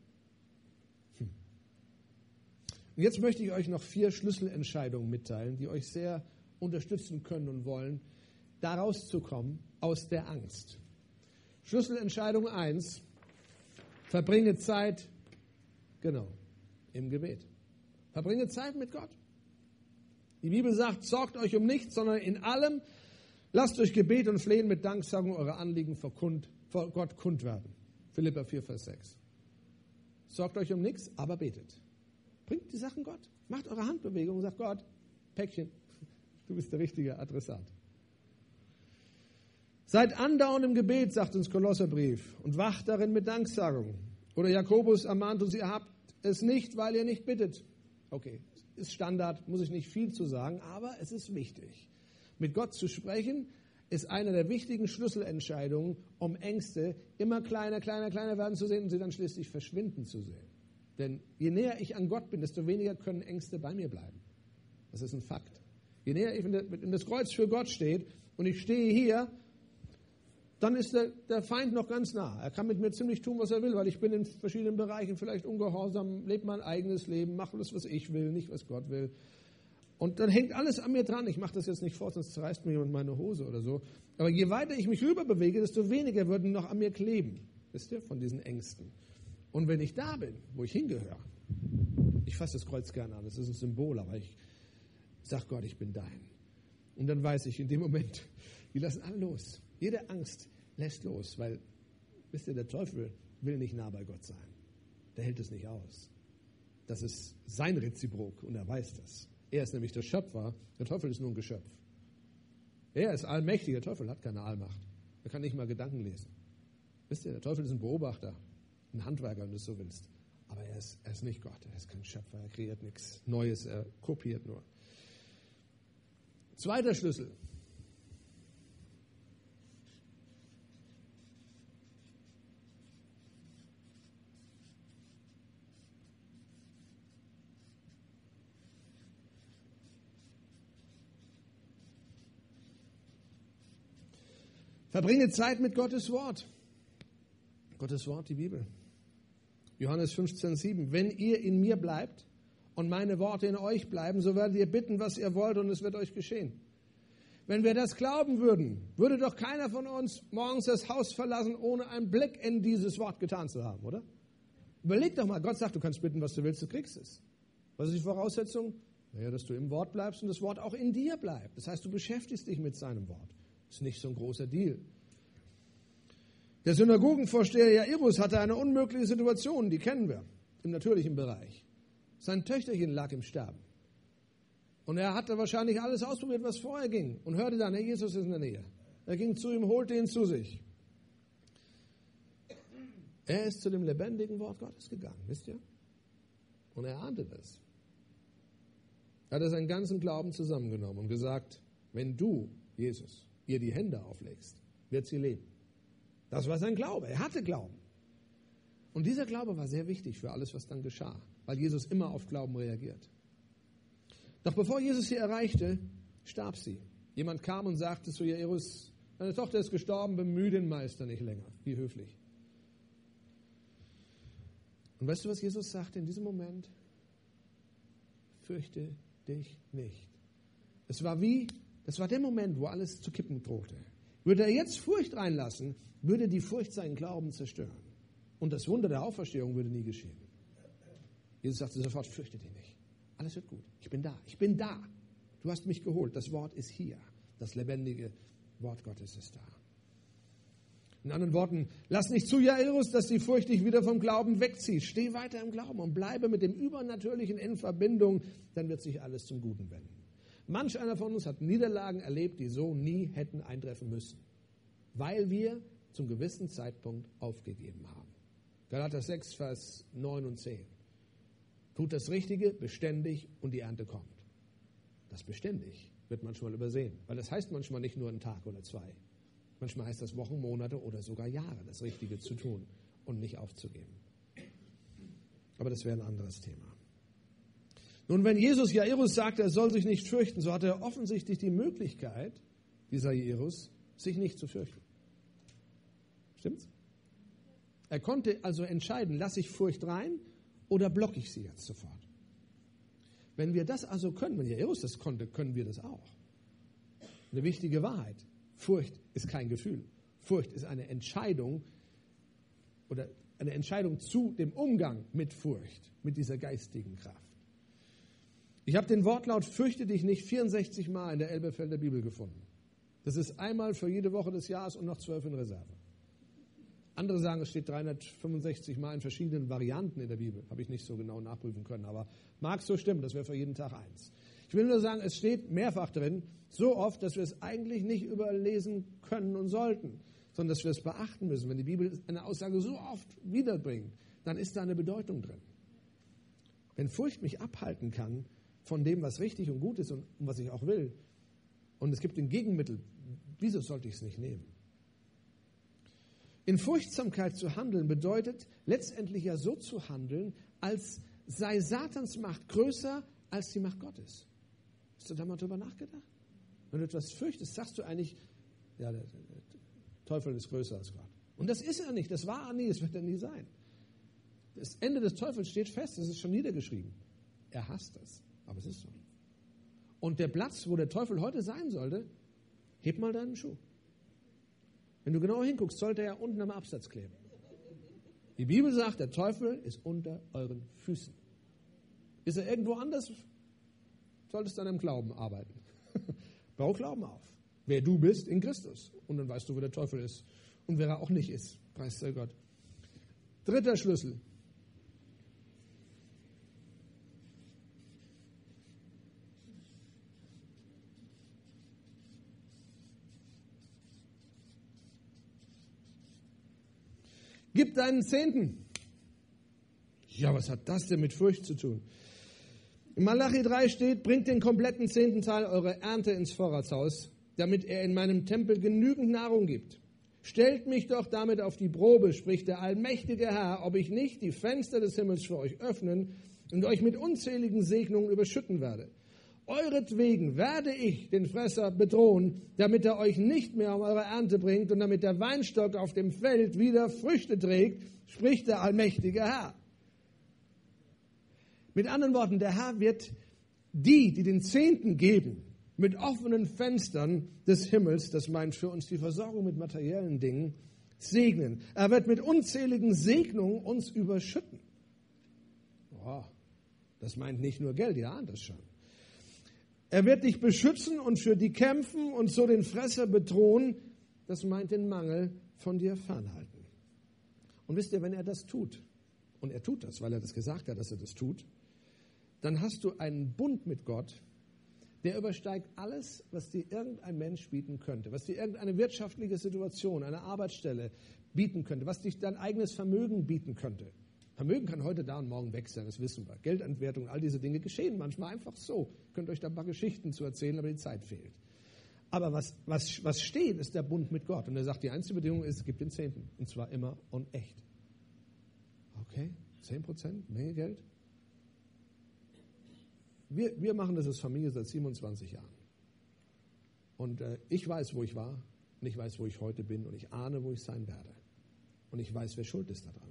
Und jetzt möchte ich euch noch 4 Schlüsselentscheidungen mitteilen, die euch sehr unterstützen können und wollen, da rauszukommen aus der Angst. Schlüsselentscheidung 1, verbringe Zeit, im Gebet. Verbringe Zeit mit Gott. Die Bibel sagt, sorgt euch um nichts, sondern in allem lasst durch Gebet und Flehen mit Danksagung eure Anliegen vor Gott kund werden. Philipper 4, Vers 6. Sorgt euch um nichts, aber betet. Bringt die Sachen Gott. Macht eure Handbewegung und sagt Gott, Päckchen, du bist der richtige Adressat. Seid andauernd im Gebet, sagt uns Kolosserbrief, und wacht darin mit Danksagung. Oder Jakobus ermahnt uns, ihr habt es nicht, weil ihr nicht bittet. Okay, ist Standard, muss ich nicht viel zu sagen, aber es ist wichtig. Mit Gott zu sprechen ist eine der wichtigen Schlüsselentscheidungen, um Ängste immer kleiner werden zu sehen und sie dann schließlich verschwinden zu sehen. Denn je näher ich an Gott bin, desto weniger können Ängste bei mir bleiben. Das ist ein Fakt. Je näher ich, wenn das Kreuz für Gott steht und ich stehe hier, dann ist der Feind noch ganz nah. Er kann mit mir ziemlich tun, was er will, weil ich bin in verschiedenen Bereichen vielleicht ungehorsam, lebe mein eigenes Leben, mache das, was ich will, nicht was Gott will. Und dann hängt alles an mir dran. Ich mache das jetzt nicht fort, sonst zerreißt mir jemand meine Hose oder so. Aber je weiter ich mich rüberbewege, desto weniger würden noch an mir kleben. Wisst ihr, von diesen Ängsten. Und wenn ich da bin, wo ich hingehöre, ich fasse das Kreuz gerne an, das ist ein Symbol, aber ich sage Gott, ich bin dein. Und dann weiß ich in dem Moment, die lassen alle los. Jede Angst lässt los, weil, wisst ihr, der Teufel will nicht nah bei Gott sein. Der hält es nicht aus. Das ist sein Reziprok und er weiß das. Er ist nämlich der Schöpfer, der Teufel ist nur ein Geschöpf. Er ist allmächtig, der Teufel hat keine Allmacht. Er kann nicht mal Gedanken lesen. Wisst ihr, der Teufel ist ein Beobachter, ein Handwerker, wenn du es so willst. Aber er ist nicht Gott, er ist kein Schöpfer, er kreiert nichts Neues, er kopiert nur. Zweiter Schlüssel. Verbringe Zeit mit Gottes Wort. Gottes Wort, die Bibel. Johannes 15,7. Wenn ihr in mir bleibt und meine Worte in euch bleiben, so werdet ihr bitten, was ihr wollt, und es wird euch geschehen. Wenn wir das glauben würden, würde doch keiner von uns morgens das Haus verlassen, ohne einen Blick in dieses Wort getan zu haben, oder? Überleg doch mal, Gott sagt, du kannst bitten, was du willst, du kriegst es. Was ist die Voraussetzung? Naja, dass du im Wort bleibst und das Wort auch in dir bleibt. Das heißt, du beschäftigst dich mit seinem Wort. Ist nicht so ein großer Deal. Der Synagogenvorsteher Jairus hatte eine unmögliche Situation, die kennen wir im natürlichen Bereich. Sein Töchterchen lag im Sterben. Und er hatte wahrscheinlich alles ausprobiert, was vorher ging. Und hörte dann, Herr Jesus ist in der Nähe. Er ging zu ihm, holte ihn zu sich. Er ist zu dem lebendigen Wort Gottes gegangen, wisst ihr? Und er ahnte das. Er hat seinen ganzen Glauben zusammengenommen und gesagt, wenn du, Jesus, ihr die Hände auflegst, wird sie leben. Das war sein Glaube. Er hatte Glauben. Und dieser Glaube war sehr wichtig für alles, was dann geschah, weil Jesus immer auf Glauben reagiert. Doch bevor Jesus sie erreichte, starb sie. Jemand kam und sagte zu Jairus, deine Tochter ist gestorben, bemühe den Meister nicht länger. Wie höflich. Und weißt du, was Jesus sagte in diesem Moment? Fürchte dich nicht. Es war wie Das war der Moment, wo alles zu kippen drohte. Würde er jetzt Furcht reinlassen, würde die Furcht seinen Glauben zerstören. Und das Wunder der Auferstehung würde nie geschehen. Jesus sagte sofort, fürchte dich nicht. Alles wird gut. Ich bin da. Ich bin da. Du hast mich geholt. Das Wort ist hier. Das lebendige Wort Gottes ist da. In anderen Worten, lass nicht zu, Jairus, dass die Furcht dich wieder vom Glauben wegzieht. Steh weiter im Glauben und bleibe mit dem Übernatürlichen in Verbindung, dann wird sich alles zum Guten wenden. Manch einer von uns hat Niederlagen erlebt, die so nie hätten eintreffen müssen, weil wir zum gewissen Zeitpunkt aufgegeben haben. Galater 6, Vers 9 und 10. Tut das Richtige, beständig und die Ernte kommt. Das beständig wird manchmal übersehen, weil das heißt manchmal nicht nur einen Tag oder zwei. Manchmal heißt das Wochen, Monate oder sogar Jahre, das Richtige zu tun und nicht aufzugeben. Aber das wäre ein anderes Thema. Nun, wenn Jesus Jairus sagte, er soll sich nicht fürchten, so hatte er offensichtlich die Möglichkeit, dieser Jairus, sich nicht zu fürchten. Stimmt's? Er konnte also entscheiden, lasse ich Furcht rein oder blocke ich sie jetzt sofort. Wenn wir das also können, wenn Jairus das konnte, können wir das auch. Eine wichtige Wahrheit. Furcht ist kein Gefühl. Furcht ist eine Entscheidung oder eine Entscheidung zu dem Umgang mit Furcht, mit dieser geistigen Kraft. Ich habe den Wortlaut fürchte dich nicht 64 Mal in der Elberfelder Bibel gefunden. Das ist einmal für jede Woche des Jahres und noch 12 in Reserve. Andere sagen, es steht 365 Mal in verschiedenen Varianten in der Bibel. Habe ich nicht so genau nachprüfen können, aber mag so stimmen, das wäre für jeden Tag eins. Ich will nur sagen, es steht mehrfach drin, so oft, dass wir es eigentlich nicht überlesen können und sollten, sondern dass wir es beachten müssen. Wenn die Bibel eine Aussage so oft wiederbringt, dann ist da eine Bedeutung drin. Wenn Furcht mich abhalten kann von dem, was richtig und gut ist und was ich auch will, und es gibt ein Gegenmittel, wieso sollte ich es nicht nehmen? In Furchtsamkeit zu handeln bedeutet letztendlich ja so zu handeln, als sei Satans Macht größer als die Macht Gottes. Hast du da mal drüber nachgedacht? Wenn du etwas fürchtest, sagst du eigentlich, ja, der Teufel ist größer als Gott. Und das ist er nicht, das war er nie, das wird er nie sein. Das Ende des Teufels steht fest, das ist schon niedergeschrieben. Er hasst das, aber es ist so. Und der Platz, wo der Teufel heute sein sollte, heb mal deinen Schuh. Wenn du genau hinguckst, sollte er unten am Absatz kleben. Die Bibel sagt, der Teufel ist unter euren Füßen. Ist er irgendwo anders, solltest du an deinem Glauben arbeiten. Bau Glauben auf. Wer du bist in Christus. Und dann weißt du, wo der Teufel ist und wer er auch nicht ist. Preis sei Gott. Dritter Schlüssel. Gib deinen Zehnten. Ja, was hat das denn mit Furcht zu tun? In Malachi 3 steht, bringt den kompletten 10. Teil eurer Ernte ins Vorratshaus, damit er in meinem Tempel genügend Nahrung gibt. Stellt mich doch damit auf die Probe, spricht der allmächtige Herr, ob ich nicht die Fenster des Himmels für euch öffnen und euch mit unzähligen Segnungen überschütten werde. Euretwegen werde ich den Fresser bedrohen, damit er euch nicht mehr um eure Ernte bringt und damit der Weinstock auf dem Feld wieder Früchte trägt, spricht der allmächtige Herr. Mit anderen Worten, der Herr wird die den Zehnten geben, mit offenen Fenstern des Himmels, das meint für uns die Versorgung mit materiellen Dingen, segnen. Er wird mit unzähligen Segnungen uns überschütten. Oh, das meint nicht nur Geld, ihr ahnt das schon. Er wird dich beschützen und für die kämpfen und so den Fresser bedrohen. Das meint den Mangel von dir fernhalten. Und wisst ihr, wenn er das tut, und er tut das, weil er das gesagt hat, dass er das tut, dann hast du einen Bund mit Gott, der übersteigt alles, was dir irgendein Mensch bieten könnte, was dir irgendeine wirtschaftliche Situation, eine Arbeitsstelle bieten könnte, was dich dein eigenes Vermögen bieten könnte. Vermögen kann heute da und morgen weg sein, das wissen wir. Geldentwertung, all diese Dinge geschehen manchmal einfach so. Ihr könnt euch da ein paar Geschichten zu erzählen, aber die Zeit fehlt. Aber was steht, ist der Bund mit Gott. Und er sagt, die einzige Bedingung ist, es gibt den Zehnten. Und zwar immer und echt. Okay, 10%, Menge Geld. Wir machen das als Familie seit 27 Jahren. Und ich weiß, wo ich war. Und ich weiß, wo ich heute bin. Und ich ahne, wo ich sein werde. Und ich weiß, wer schuld ist daran.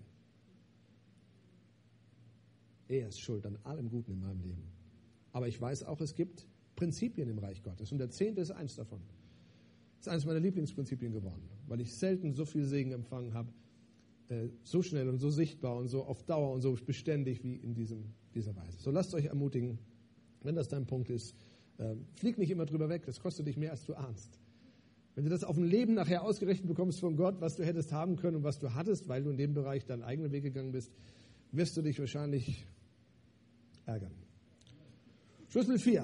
Er ist schuld an allem Guten in meinem Leben. Aber ich weiß auch, es gibt Prinzipien im Reich Gottes. Und der Zehnte ist eins davon. Das ist eines meiner Lieblingsprinzipien geworden, weil ich selten so viel Segen empfangen habe, so schnell und so sichtbar und so auf Dauer und so beständig wie in dieser Weise. So lasst euch ermutigen, wenn das dein Punkt ist, flieg nicht immer drüber weg, das kostet dich mehr, als du ahnst. Wenn du das auf ein Leben nachher ausgerechnet bekommst von Gott, was du hättest haben können und was du hattest, weil du in dem Bereich deinen eigenen Weg gegangen bist, wirst du dich wahrscheinlich ärgern. Schlüssel 4.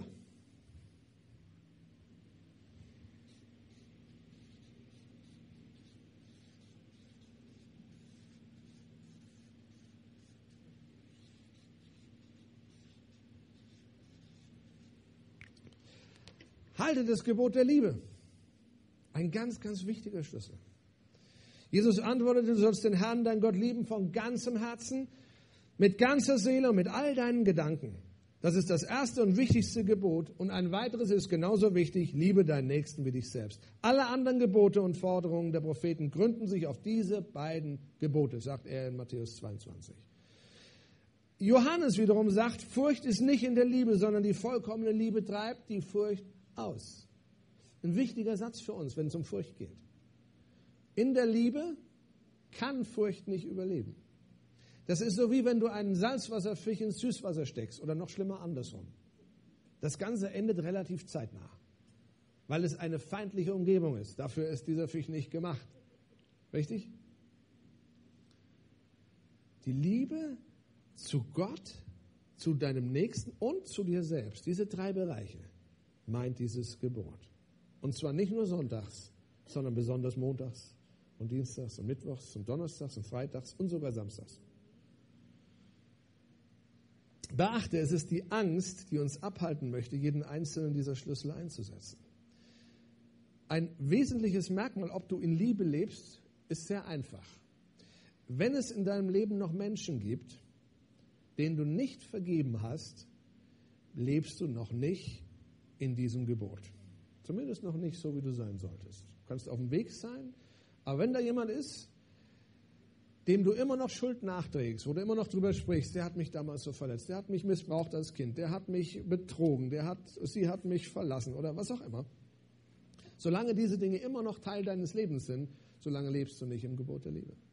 Halte das Gebot der Liebe. Ein ganz, ganz wichtiger Schlüssel. Jesus antwortete, du sollst den Herrn, dein Gott, lieben von ganzem Herzen, mit ganzer Seele und mit all deinen Gedanken. Das ist das erste und wichtigste Gebot. Und ein weiteres ist genauso wichtig, liebe deinen Nächsten wie dich selbst. Alle anderen Gebote und Forderungen der Propheten gründen sich auf diese beiden Gebote, sagt er in Matthäus 22. Johannes wiederum sagt, Furcht ist nicht in der Liebe, sondern die vollkommene Liebe treibt die Furcht aus. Ein wichtiger Satz für uns, wenn es um Furcht geht. In der Liebe kann Furcht nicht überleben. Das ist so, wie wenn du einen Salzwasserfisch ins Süßwasser steckst oder noch schlimmer andersrum. Das Ganze endet relativ zeitnah, weil es eine feindliche Umgebung ist. Dafür ist dieser Fisch nicht gemacht. Richtig? Die Liebe zu Gott, zu deinem Nächsten und zu dir selbst, diese 3 Bereiche, meint dieses Gebot. Und zwar nicht nur sonntags, sondern besonders montags und dienstags und mittwochs und donnerstags und freitags und sogar samstags. Beachte, es ist die Angst, die uns abhalten möchte, jeden einzelnen dieser Schlüssel einzusetzen. Ein wesentliches Merkmal, ob du in Liebe lebst, ist sehr einfach. Wenn es in deinem Leben noch Menschen gibt, denen du nicht vergeben hast, lebst du noch nicht in diesem Gebot. Zumindest noch nicht so, wie du sein solltest. Du kannst auf dem Weg sein, aber wenn da jemand ist, dem du immer noch Schuld nachträgst, wo du immer noch drüber sprichst, der hat mich damals so verletzt, der hat mich missbraucht als Kind, der hat mich betrogen, sie hat mich verlassen oder was auch immer. Solange diese Dinge immer noch Teil deines Lebens sind, solange lebst du nicht im Gebot der Liebe.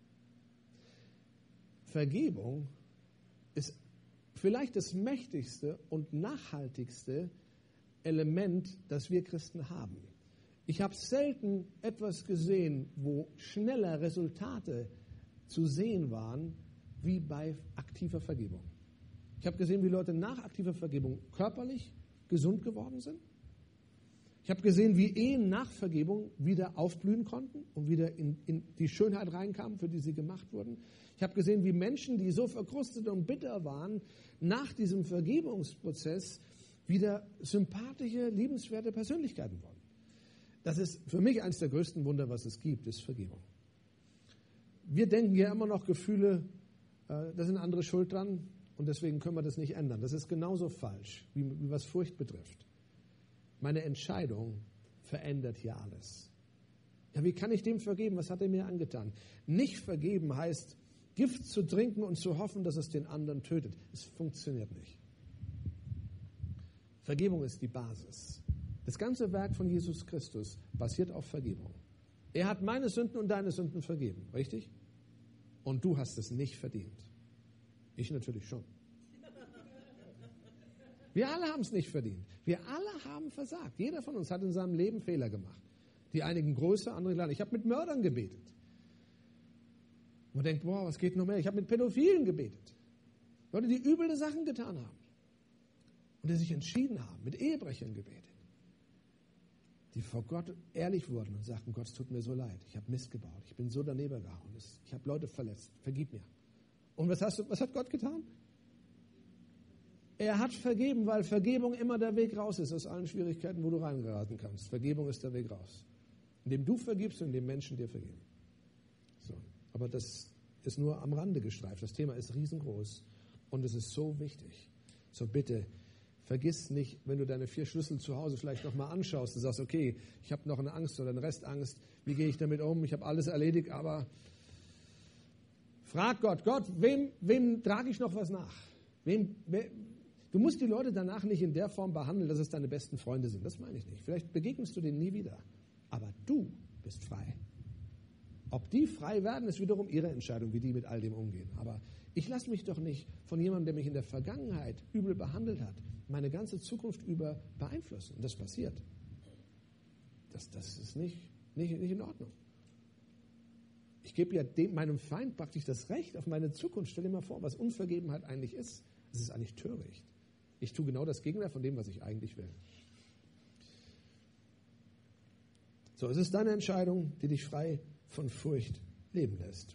Vergebung ist vielleicht das mächtigste und nachhaltigste Element, das wir Christen haben. Ich habe selten etwas gesehen, wo schneller Resultate zu sehen waren, wie bei aktiver Vergebung. Ich habe gesehen, wie Leute nach aktiver Vergebung körperlich gesund geworden sind. Ich habe gesehen, wie Ehen nach Vergebung wieder aufblühen konnten und wieder in die Schönheit reinkamen, für die sie gemacht wurden. Ich habe gesehen, wie Menschen, die so verkrustet und bitter waren, nach diesem Vergebungsprozess wieder sympathische, liebenswerte Persönlichkeiten wurden. Das ist für mich eines der größten Wunder, was es gibt, ist Vergebung. Wir denken ja immer noch Gefühle, da sind andere schuld dran und deswegen können wir das nicht ändern. Das ist genauso falsch, wie was Furcht betrifft. Meine Entscheidung verändert hier alles. Ja, wie kann ich dem vergeben? Was hat er mir angetan? Nicht vergeben heißt, Gift zu trinken und zu hoffen, dass es den anderen tötet. Es funktioniert nicht. Vergebung ist die Basis. Das ganze Werk von Jesus Christus basiert auf Vergebung. Er hat meine Sünden und deine Sünden vergeben, richtig? Und du hast es nicht verdient. Ich natürlich schon. Wir alle haben es nicht verdient. Wir alle haben versagt. Jeder von uns hat in seinem Leben Fehler gemacht. Die einigen größer, andere kleiner. Ich habe mit Mördern gebetet. Man denkt, boah, was geht noch mehr? Ich habe mit Pädophilen gebetet. Leute, die üble Sachen getan haben. Und die sich entschieden haben, mit Ehebrechern gebetet. Die vor Gott ehrlich wurden und sagten, Gott, es tut mir so leid. Ich habe Mist gebaut. Ich bin so daneben gehauen. Ich habe Leute verletzt. Vergib mir. Und was hat Gott getan? Er hat vergeben, weil Vergebung immer der Weg raus ist aus allen Schwierigkeiten, wo du reingeraten kannst. Vergebung ist der Weg raus. Indem du vergibst und indem Menschen dir vergeben. So. Aber das ist nur am Rande gestreift. Das Thema ist riesengroß und es ist so wichtig. So bitte, vergiss nicht, wenn du deine 4 Schlüssel zu Hause vielleicht nochmal anschaust und sagst, okay, ich habe noch eine Angst oder eine Restangst. Wie gehe ich damit um? Ich habe alles erledigt, aber frag Gott, wem trage ich noch was nach? Du musst die Leute danach nicht in der Form behandeln, dass es deine besten Freunde sind. Das meine ich nicht. Vielleicht begegnest du denen nie wieder. Aber du bist frei. Ob die frei werden, ist wiederum ihre Entscheidung, wie die mit all dem umgehen. Aber ich lasse mich doch nicht von jemandem, der mich in der Vergangenheit übel behandelt hat, meine ganze Zukunft über beeinflussen. Und das passiert. Das ist nicht in Ordnung. Ich gebe ja meinem Feind praktisch das Recht auf meine Zukunft. Stell dir mal vor, was Unvergebenheit eigentlich ist. Es ist eigentlich töricht. Ich tue genau das Gegenteil von dem, was ich eigentlich will. So, es ist deine Entscheidung, die dich frei von Furcht leben lässt.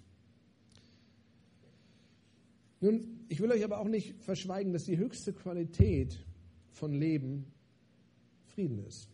Nun, ich will euch aber auch nicht verschweigen, dass die höchste Qualität von Leben Frieden ist.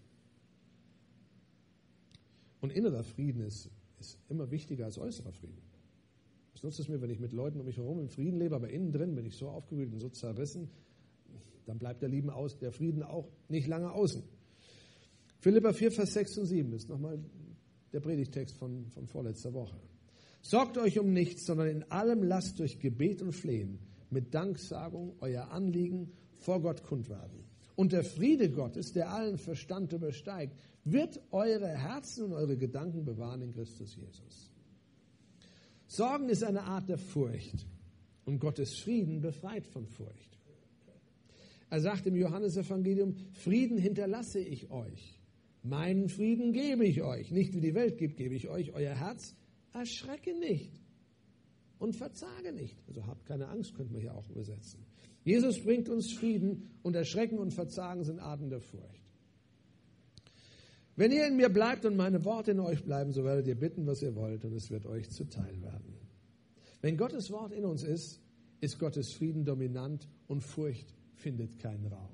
Und innerer Frieden ist immer wichtiger als äußerer Frieden. Ich nutze es mir, wenn ich mit Leuten um mich herum im Frieden lebe, aber innen drin bin ich so aufgewühlt und so zerrissen, dann bleibt der Frieden auch nicht lange außen. Philipper 4, Vers 6 und 7 ist nochmal der Predigtext von vorletzter Woche. Sorgt euch um nichts, sondern in allem lasst durch Gebet und Flehen mit Danksagung euer Anliegen vor Gott kund werden. Und der Friede Gottes, der allen Verstand übersteigt, wird eure Herzen und eure Gedanken bewahren in Christus Jesus. Sorgen ist eine Art der Furcht und Gottes Frieden befreit von Furcht. Er sagt im Johannesevangelium, Frieden hinterlasse ich euch, meinen Frieden gebe ich euch, nicht wie die Welt gibt, gebe ich euch, euer Herz erschrecke nicht und verzage nicht. Also habt keine Angst, könnte man hier auch übersetzen. Jesus bringt uns Frieden und Erschrecken und Verzagen sind Arten der Furcht. Wenn ihr in mir bleibt und meine Worte in euch bleiben, so werdet ihr bitten, was ihr wollt, und es wird euch zuteil werden. Wenn Gottes Wort in uns ist Gottes Frieden dominant und Furcht findet keinen Raum.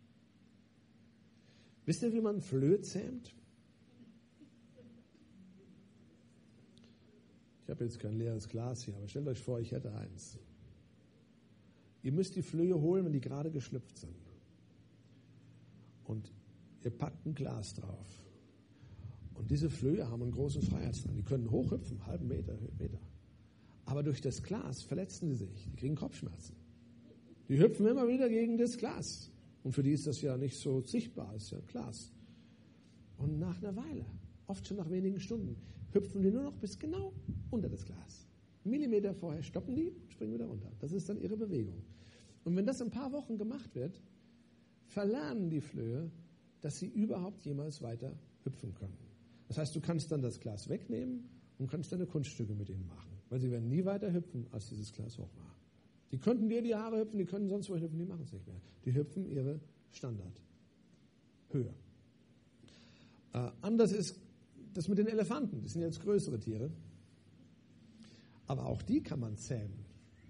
Wisst ihr, wie man Flöhe zähmt? Ich habe jetzt kein leeres Glas hier, aber stellt euch vor, ich hätte eins. Ihr müsst die Flöhe holen, wenn die gerade geschlüpft sind. Und ihr packt ein Glas drauf. Und diese Flöhe haben einen großen Freiheitsdrang. Die können hochhüpfen, einen halben Meter. Aber durch das Glas verletzen sie sich. Die kriegen Kopfschmerzen. Die hüpfen immer wieder gegen das Glas. Und für die ist das ja nicht so sichtbar, ist ja Glas. Und nach einer Weile, oft schon nach wenigen Stunden, hüpfen die nur noch bis genau unter das Glas. Millimeter vorher stoppen die und springen wieder runter. Das ist dann ihre Bewegung. Und wenn das ein paar Wochen gemacht wird, verlernen die Flöhe, dass sie überhaupt jemals weiter hüpfen können. Das heißt, du kannst dann das Glas wegnehmen und kannst deine Kunststücke mit ihnen machen, weil sie werden nie weiter hüpfen, als dieses Glas hoch war. Die könnten dir die Haare hüpfen, die können sonst wo hüpfen, die machen es nicht mehr. Die hüpfen ihre Standardhöhe. Anders ist das mit den Elefanten. Das sind jetzt größere Tiere. Aber auch die kann man zähmen.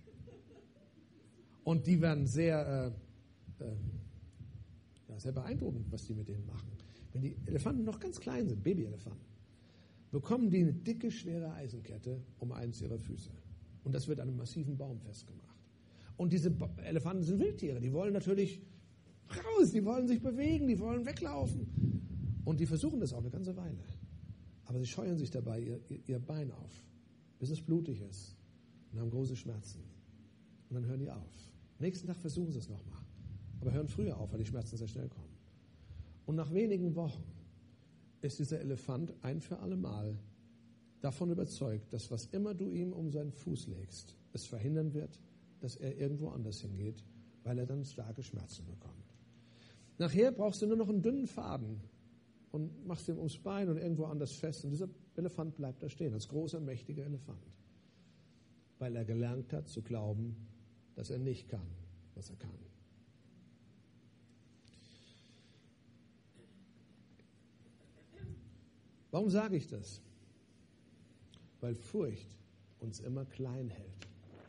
Und die werden sehr beeindruckend, was die mit denen machen. Wenn die Elefanten noch ganz klein sind, Babyelefanten, bekommen die eine dicke, schwere Eisenkette um eins ihrer Füße. Und das wird an einem massiven Baum festgemacht. Und diese Elefanten sind Wildtiere. Die wollen natürlich raus, die wollen sich bewegen, die wollen weglaufen. Und die versuchen das auch eine ganze Weile. Aber sie scheuern sich dabei ihr Bein auf, bis es blutig ist und haben große Schmerzen. Und dann hören die auf. Am nächsten Tag versuchen sie es nochmal, aber hören früher auf, weil die Schmerzen sehr schnell kommen. Und nach wenigen Wochen ist dieser Elefant ein für alle Mal davon überzeugt, dass was immer du ihm um seinen Fuß legst, es verhindern wird, dass er irgendwo anders hingeht, weil er dann starke Schmerzen bekommt. Nachher brauchst du nur noch einen dünnen Faden und machst ihn ums Bein und irgendwo anders fest. Und dieser Elefant bleibt da stehen, als großer, mächtiger Elefant. Weil er gelernt hat zu glauben, dass er nicht kann, was er kann. Warum sage ich das? Weil Furcht uns immer klein hält.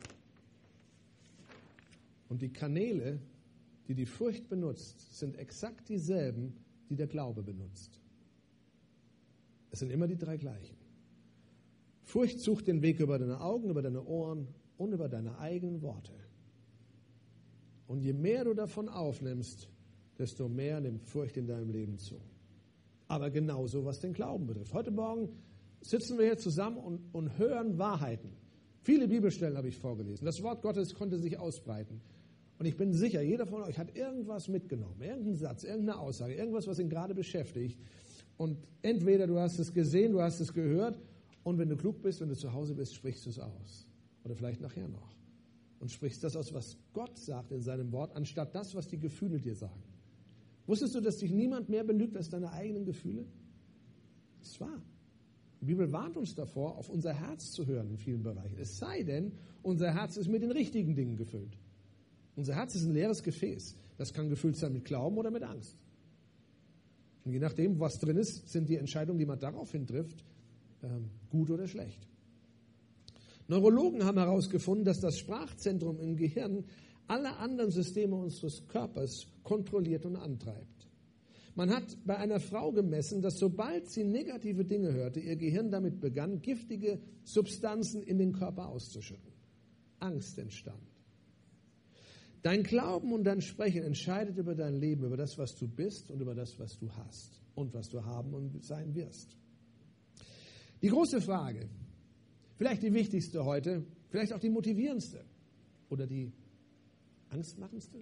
Und die Kanäle, die die Furcht benutzt, sind exakt dieselben, die der Glaube benutzt. Es sind immer die drei gleichen. Furcht sucht den Weg über deine Augen, über deine Ohren und über deine eigenen Worte. Und je mehr du davon aufnimmst, desto mehr nimmt Furcht in deinem Leben zu. Aber genauso, was den Glauben betrifft. Heute Morgen sitzen wir hier zusammen und hören Wahrheiten. Viele Bibelstellen habe ich vorgelesen. Das Wort Gottes konnte sich ausbreiten. Und ich bin sicher, jeder von euch hat irgendwas mitgenommen, irgendeinen Satz, irgendeine Aussage, irgendwas, was ihn gerade beschäftigt. Und entweder du hast es gesehen, du hast es gehört, und wenn du klug bist, wenn du zu Hause bist, sprichst du es aus. Oder vielleicht nachher noch. Und sprichst das aus, was Gott sagt in seinem Wort, anstatt das, was die Gefühle dir sagen. Wusstest du, dass dich niemand mehr belügt als deine eigenen Gefühle? Das ist wahr. Die Bibel warnt uns davor, auf unser Herz zu hören in vielen Bereichen. Es sei denn, unser Herz ist mit den richtigen Dingen gefüllt. Unser Herz ist ein leeres Gefäß. Das kann gefüllt sein mit Glauben oder mit Angst. Und je nachdem, was drin ist, sind die Entscheidungen, die man daraufhin trifft, gut oder schlecht. Neurologen haben herausgefunden, dass das Sprachzentrum im Gehirn alle anderen Systeme unseres Körpers kontrolliert und antreibt. Man hat bei einer Frau gemessen, dass sobald sie negative Dinge hörte, ihr Gehirn damit begann, giftige Substanzen in den Körper auszuschütten. Angst entstand. Dein Glauben und dein Sprechen entscheidet über dein Leben, über das, was du bist und über das, was du hast und was du haben und sein wirst. Die große Frage, vielleicht die wichtigste heute, vielleicht auch die motivierendste oder die angstmachendste.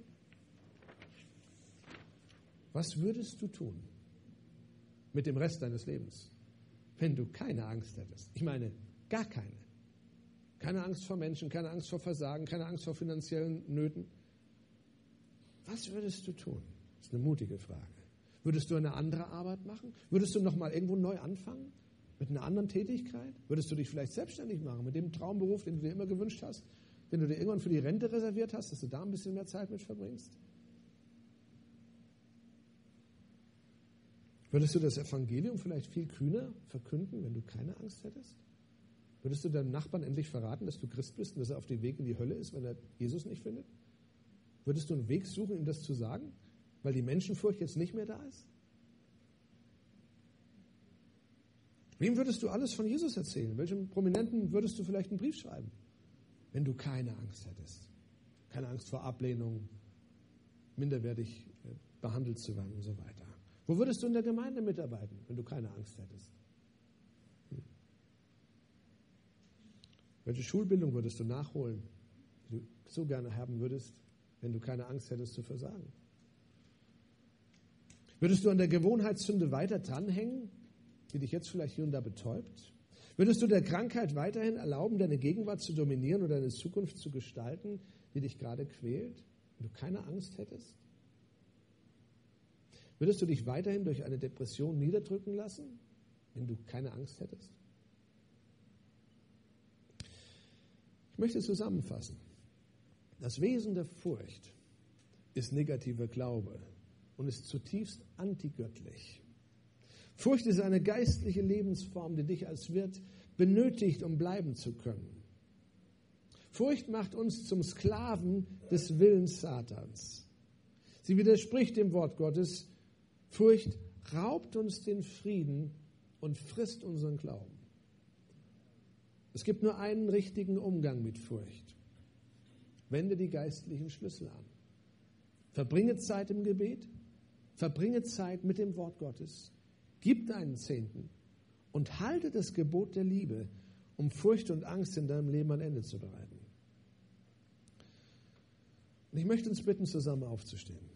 Was würdest du tun mit dem Rest deines Lebens, wenn du keine Angst hättest? Ich meine, gar keine. Keine Angst vor Menschen, keine Angst vor Versagen, keine Angst vor finanziellen Nöten. Was würdest du tun? Das ist eine mutige Frage. Würdest du eine andere Arbeit machen? Würdest du nochmal irgendwo neu anfangen? Mit einer anderen Tätigkeit? Würdest du dich vielleicht selbstständig machen mit dem Traumberuf, den du dir immer gewünscht hast, den du dir irgendwann für die Rente reserviert hast, dass du da ein bisschen mehr Zeit mit verbringst? Würdest du das Evangelium vielleicht viel kühner verkünden, wenn du keine Angst hättest? Würdest du deinem Nachbarn endlich verraten, dass du Christ bist und dass er auf dem Weg in die Hölle ist, wenn er Jesus nicht findet? Würdest du einen Weg suchen, ihm das zu sagen, weil die Menschenfurcht jetzt nicht mehr da ist? Wem würdest du alles von Jesus erzählen? Welchem Prominenten würdest du vielleicht einen Brief schreiben, wenn du keine Angst hättest? Keine Angst vor Ablehnung, minderwertig behandelt zu werden und so weiter. Wo würdest du in der Gemeinde mitarbeiten, wenn du keine Angst hättest? Welche Schulbildung würdest du nachholen, die du so gerne haben würdest, wenn du keine Angst hättest zu versagen? Würdest du an der Gewohnheitssünde weiter dranhängen, die dich jetzt vielleicht hier und da betäubt? Würdest du der Krankheit weiterhin erlauben, deine Gegenwart zu dominieren oder deine Zukunft zu gestalten, die dich gerade quält, wenn du keine Angst hättest? Würdest du dich weiterhin durch eine Depression niederdrücken lassen, wenn du keine Angst hättest? Ich möchte zusammenfassen. Das Wesen der Furcht ist negativer Glaube und ist zutiefst antigöttlich. Furcht ist eine geistliche Lebensform, die dich als Wirt benötigt, um bleiben zu können. Furcht macht uns zum Sklaven des Willens Satans. Sie widerspricht dem Wort Gottes. Furcht raubt uns den Frieden und frisst unseren Glauben. Es gibt nur einen richtigen Umgang mit Furcht. Wende die geistlichen Schlüssel an. Verbringe Zeit im Gebet, verbringe Zeit mit dem Wort Gottes, gib deinen Zehnten und halte das Gebot der Liebe, um Furcht und Angst in deinem Leben ein Ende zu bereiten. Und ich möchte uns bitten, zusammen aufzustehen.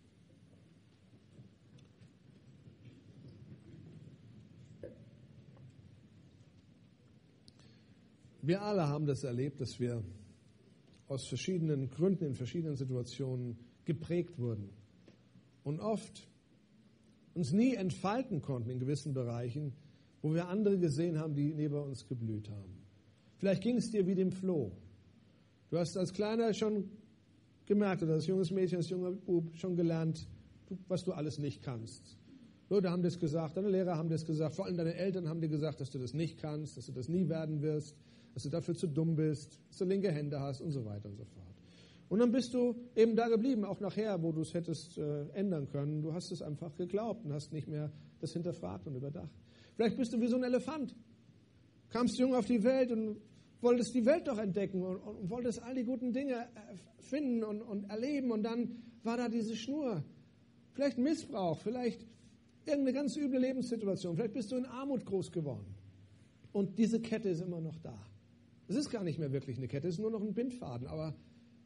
Wir alle haben das erlebt, dass wir aus verschiedenen Gründen, in verschiedenen Situationen geprägt wurden und oft uns nie entfalten konnten in gewissen Bereichen, wo wir andere gesehen haben, die neben uns geblüht haben. Vielleicht ging es dir wie dem Floh. Du hast als Kleiner schon gemerkt, oder als junges Mädchen, als junger Bub schon gelernt, was du alles nicht kannst. Leute haben das gesagt, deine Lehrer haben das gesagt, vor allem deine Eltern haben dir gesagt, dass du das nicht kannst, dass du das nie werden wirst, dass du dafür zu dumm bist, dass du linke Hände hast und so weiter und so fort. Und dann bist du eben da geblieben, auch nachher, wo du es hättest ändern können. Du hast es einfach geglaubt und hast nicht mehr das hinterfragt und überdacht. Vielleicht bist du wie so ein Elefant. Kamst jung auf die Welt und wolltest die Welt doch entdecken und wolltest all die guten Dinge finden und erleben. Und dann war da diese Schnur. Vielleicht Missbrauch, vielleicht irgendeine ganz üble Lebenssituation. Vielleicht bist du in Armut groß geworden. Und diese Kette ist immer noch da. Es ist gar nicht mehr wirklich eine Kette, es ist nur noch ein Bindfaden. Aber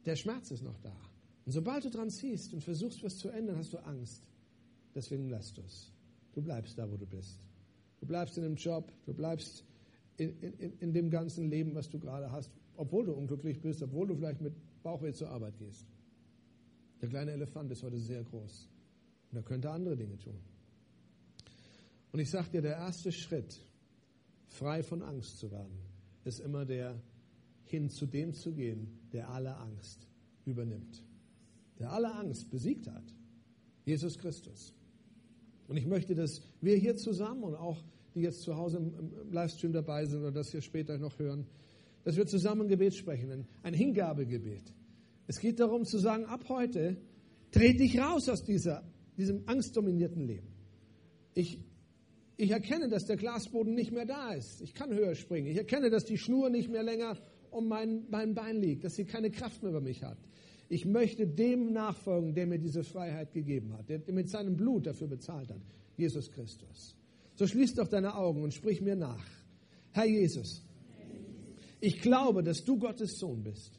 Der Schmerz ist noch da. Und sobald du dran ziehst und versuchst, was zu ändern, hast du Angst. Deswegen lässt du es. Du bleibst da, wo du bist. Du bleibst in dem Job, du bleibst in dem ganzen Leben, was du gerade hast, obwohl du unglücklich bist, obwohl du vielleicht mit Bauchweh zur Arbeit gehst. Der kleine Elefant ist heute sehr groß und er könnte andere Dinge tun. Und ich sage dir, der erste Schritt, frei von Angst zu werden, ist immer der, hin zu dem zu gehen, der alle Angst übernimmt. Der alle Angst besiegt hat. Jesus Christus. Und ich möchte, dass wir hier zusammen und auch die jetzt zu Hause im Livestream dabei sind oder das hier später noch hören, dass wir zusammen ein Gebet sprechen, ein Hingabegebet. Es geht darum zu sagen, ab heute dreh dich raus aus diesem angstdominierten Leben. Ich erkenne, dass der Glasboden nicht mehr da ist. Ich kann höher springen. Ich erkenne, dass die Schnur nicht mehr länger um mein Bein liegt, dass sie keine Kraft mehr über mich hat. Ich möchte dem nachfolgen, der mir diese Freiheit gegeben hat, der mit seinem Blut dafür bezahlt hat, Jesus Christus. So schließ doch deine Augen und sprich mir nach. Herr Jesus, ich glaube, dass du Gottes Sohn bist.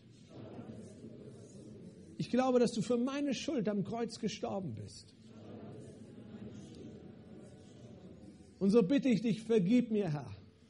Ich glaube, dass du für meine Schuld am Kreuz gestorben bist. Und so bitte ich dich, vergib mir, Herr.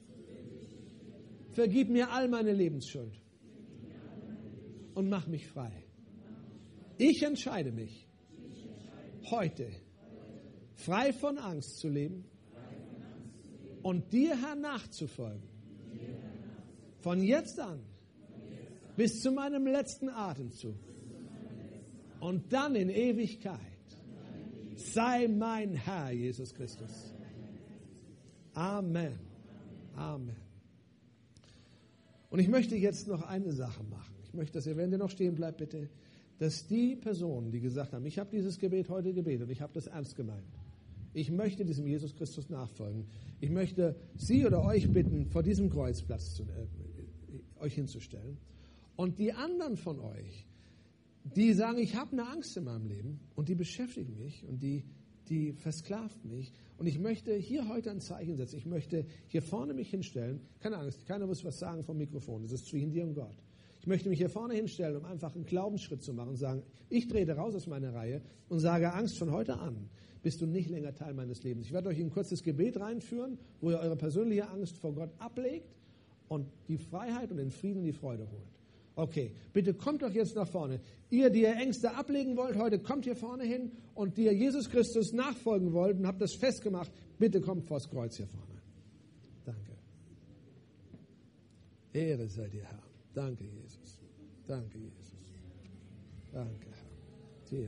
Vergib mir all meine Lebensschuld. Und mach mich frei. Ich entscheide mich, heute frei von Angst zu leben und dir, Herr, nachzufolgen. Von jetzt an bis zu meinem letzten Atemzug und dann in Ewigkeit. Sei mein Herr, Jesus Christus. Amen. Amen. Und ich möchte jetzt noch eine Sache machen. Ich möchte, dass ihr, wenn ihr noch stehen bleibt, bitte, dass die Personen, die gesagt haben, ich habe dieses Gebet heute gebetet und ich habe das ernst gemeint. Ich möchte diesem Jesus Christus nachfolgen. Ich möchte Sie oder euch bitten, vor diesem Kreuzplatz euch hinzustellen. Und die anderen von euch, die sagen, ich habe eine Angst in meinem Leben und die beschäftigen mich und die versklavt mich. Und ich möchte hier heute ein Zeichen setzen. Ich möchte hier vorne mich hinstellen. Keine Angst, keiner muss was sagen vom Mikrofon. Das ist zwischen dir und Gott. Ich möchte mich hier vorne hinstellen, um einfach einen Glaubensschritt zu machen und sagen, ich trete raus aus meiner Reihe und sage, Angst, von heute an bist du nicht länger Teil meines Lebens. Ich werde euch in ein kurzes Gebet reinführen, wo ihr eure persönliche Angst vor Gott ablegt und die Freiheit und den Frieden und die Freude holt. Okay, bitte kommt doch jetzt nach vorne. Ihr, die ihr Ängste ablegen wollt heute, kommt hier vorne hin und die ihr Jesus Christus nachfolgen wollt und habt das festgemacht, bitte kommt vors Kreuz hier vorne. Danke. Ehre sei dir, Herr. Danke, Jesus. Danke, Jesus. Danke, Herr.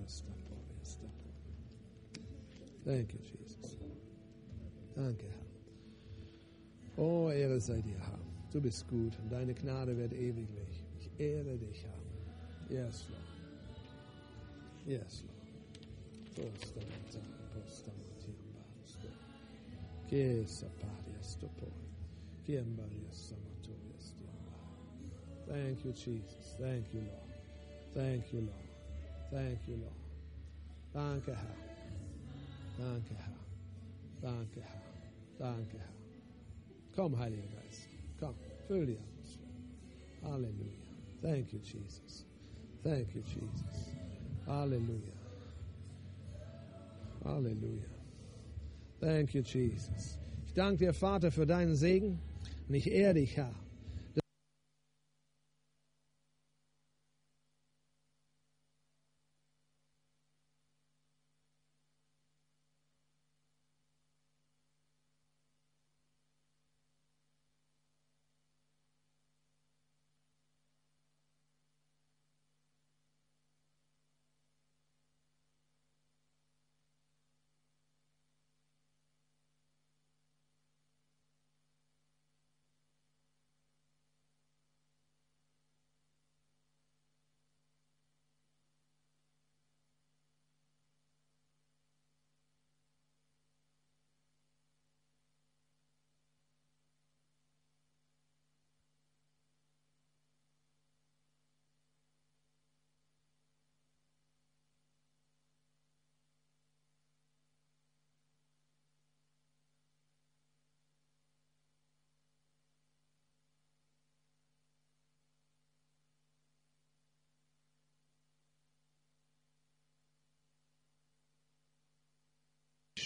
Thank you, Jesus. Danke, Herr. Oh, Ehre sei dir, Herr. Du bist gut und deine Gnade wird ewiglich. Ich ehre dich, Herr. Yes, Lord. Yes, Lord. Thank you, Jesus. Thank you, Lord. Thank you, Lord. Thank you, Lord. Danke, Herr. Danke, Herr. Danke, Herr. Danke, Herr. Komm, Heiliger Geist. Komm, füll die Atmosphäre. Halleluja. Thank you, Jesus. Thank you, Jesus. Halleluja. Halleluja. Thank you, Jesus. Ich danke dir, Vater, für deinen Segen und ich ehre dich, Herr.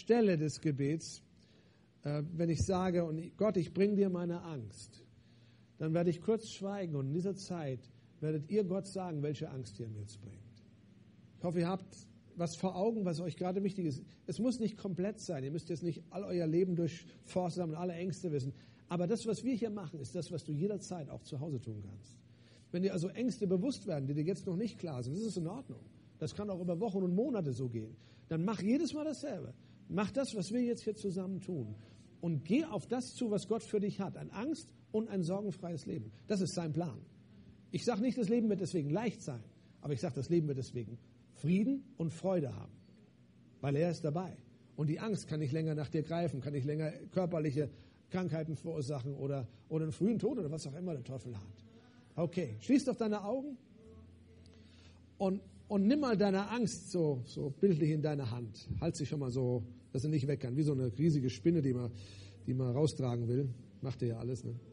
Stelle des Gebets, wenn ich sage, und Gott, ich bringe dir meine Angst, dann werde ich kurz schweigen und in dieser Zeit werdet ihr Gott sagen, welche Angst ihr mir jetzt bringt. Ich hoffe, ihr habt was vor Augen, was euch gerade wichtig ist. Es muss nicht komplett sein. Ihr müsst jetzt nicht all euer Leben durchforsten und alle Ängste wissen. Aber das, was wir hier machen, ist das, was du jederzeit auch zu Hause tun kannst. Wenn dir also Ängste bewusst werden, die dir jetzt noch nicht klar sind, das ist in Ordnung. Das kann auch über Wochen und Monate so gehen. Dann mach jedes Mal dasselbe. Mach das, was wir jetzt hier zusammen tun. Und geh auf das zu, was Gott für dich hat. An Angst und ein sorgenfreies Leben. Das ist sein Plan. Ich sage nicht, das Leben wird deswegen leicht sein. Aber ich sage, das Leben wird deswegen Frieden und Freude haben. Weil er ist dabei. Und die Angst kann nicht länger nach dir greifen, kann nicht länger körperliche Krankheiten verursachen oder einen frühen Tod oder was auch immer der Teufel hat. Okay, schließ doch deine Augen und nimm mal deine Angst so bildlich in deine Hand. Halt sie schon mal so, dass sie nicht weg kann. Wie so eine riesige Spinne, die man raustragen will. Macht ihr ja alles, ne?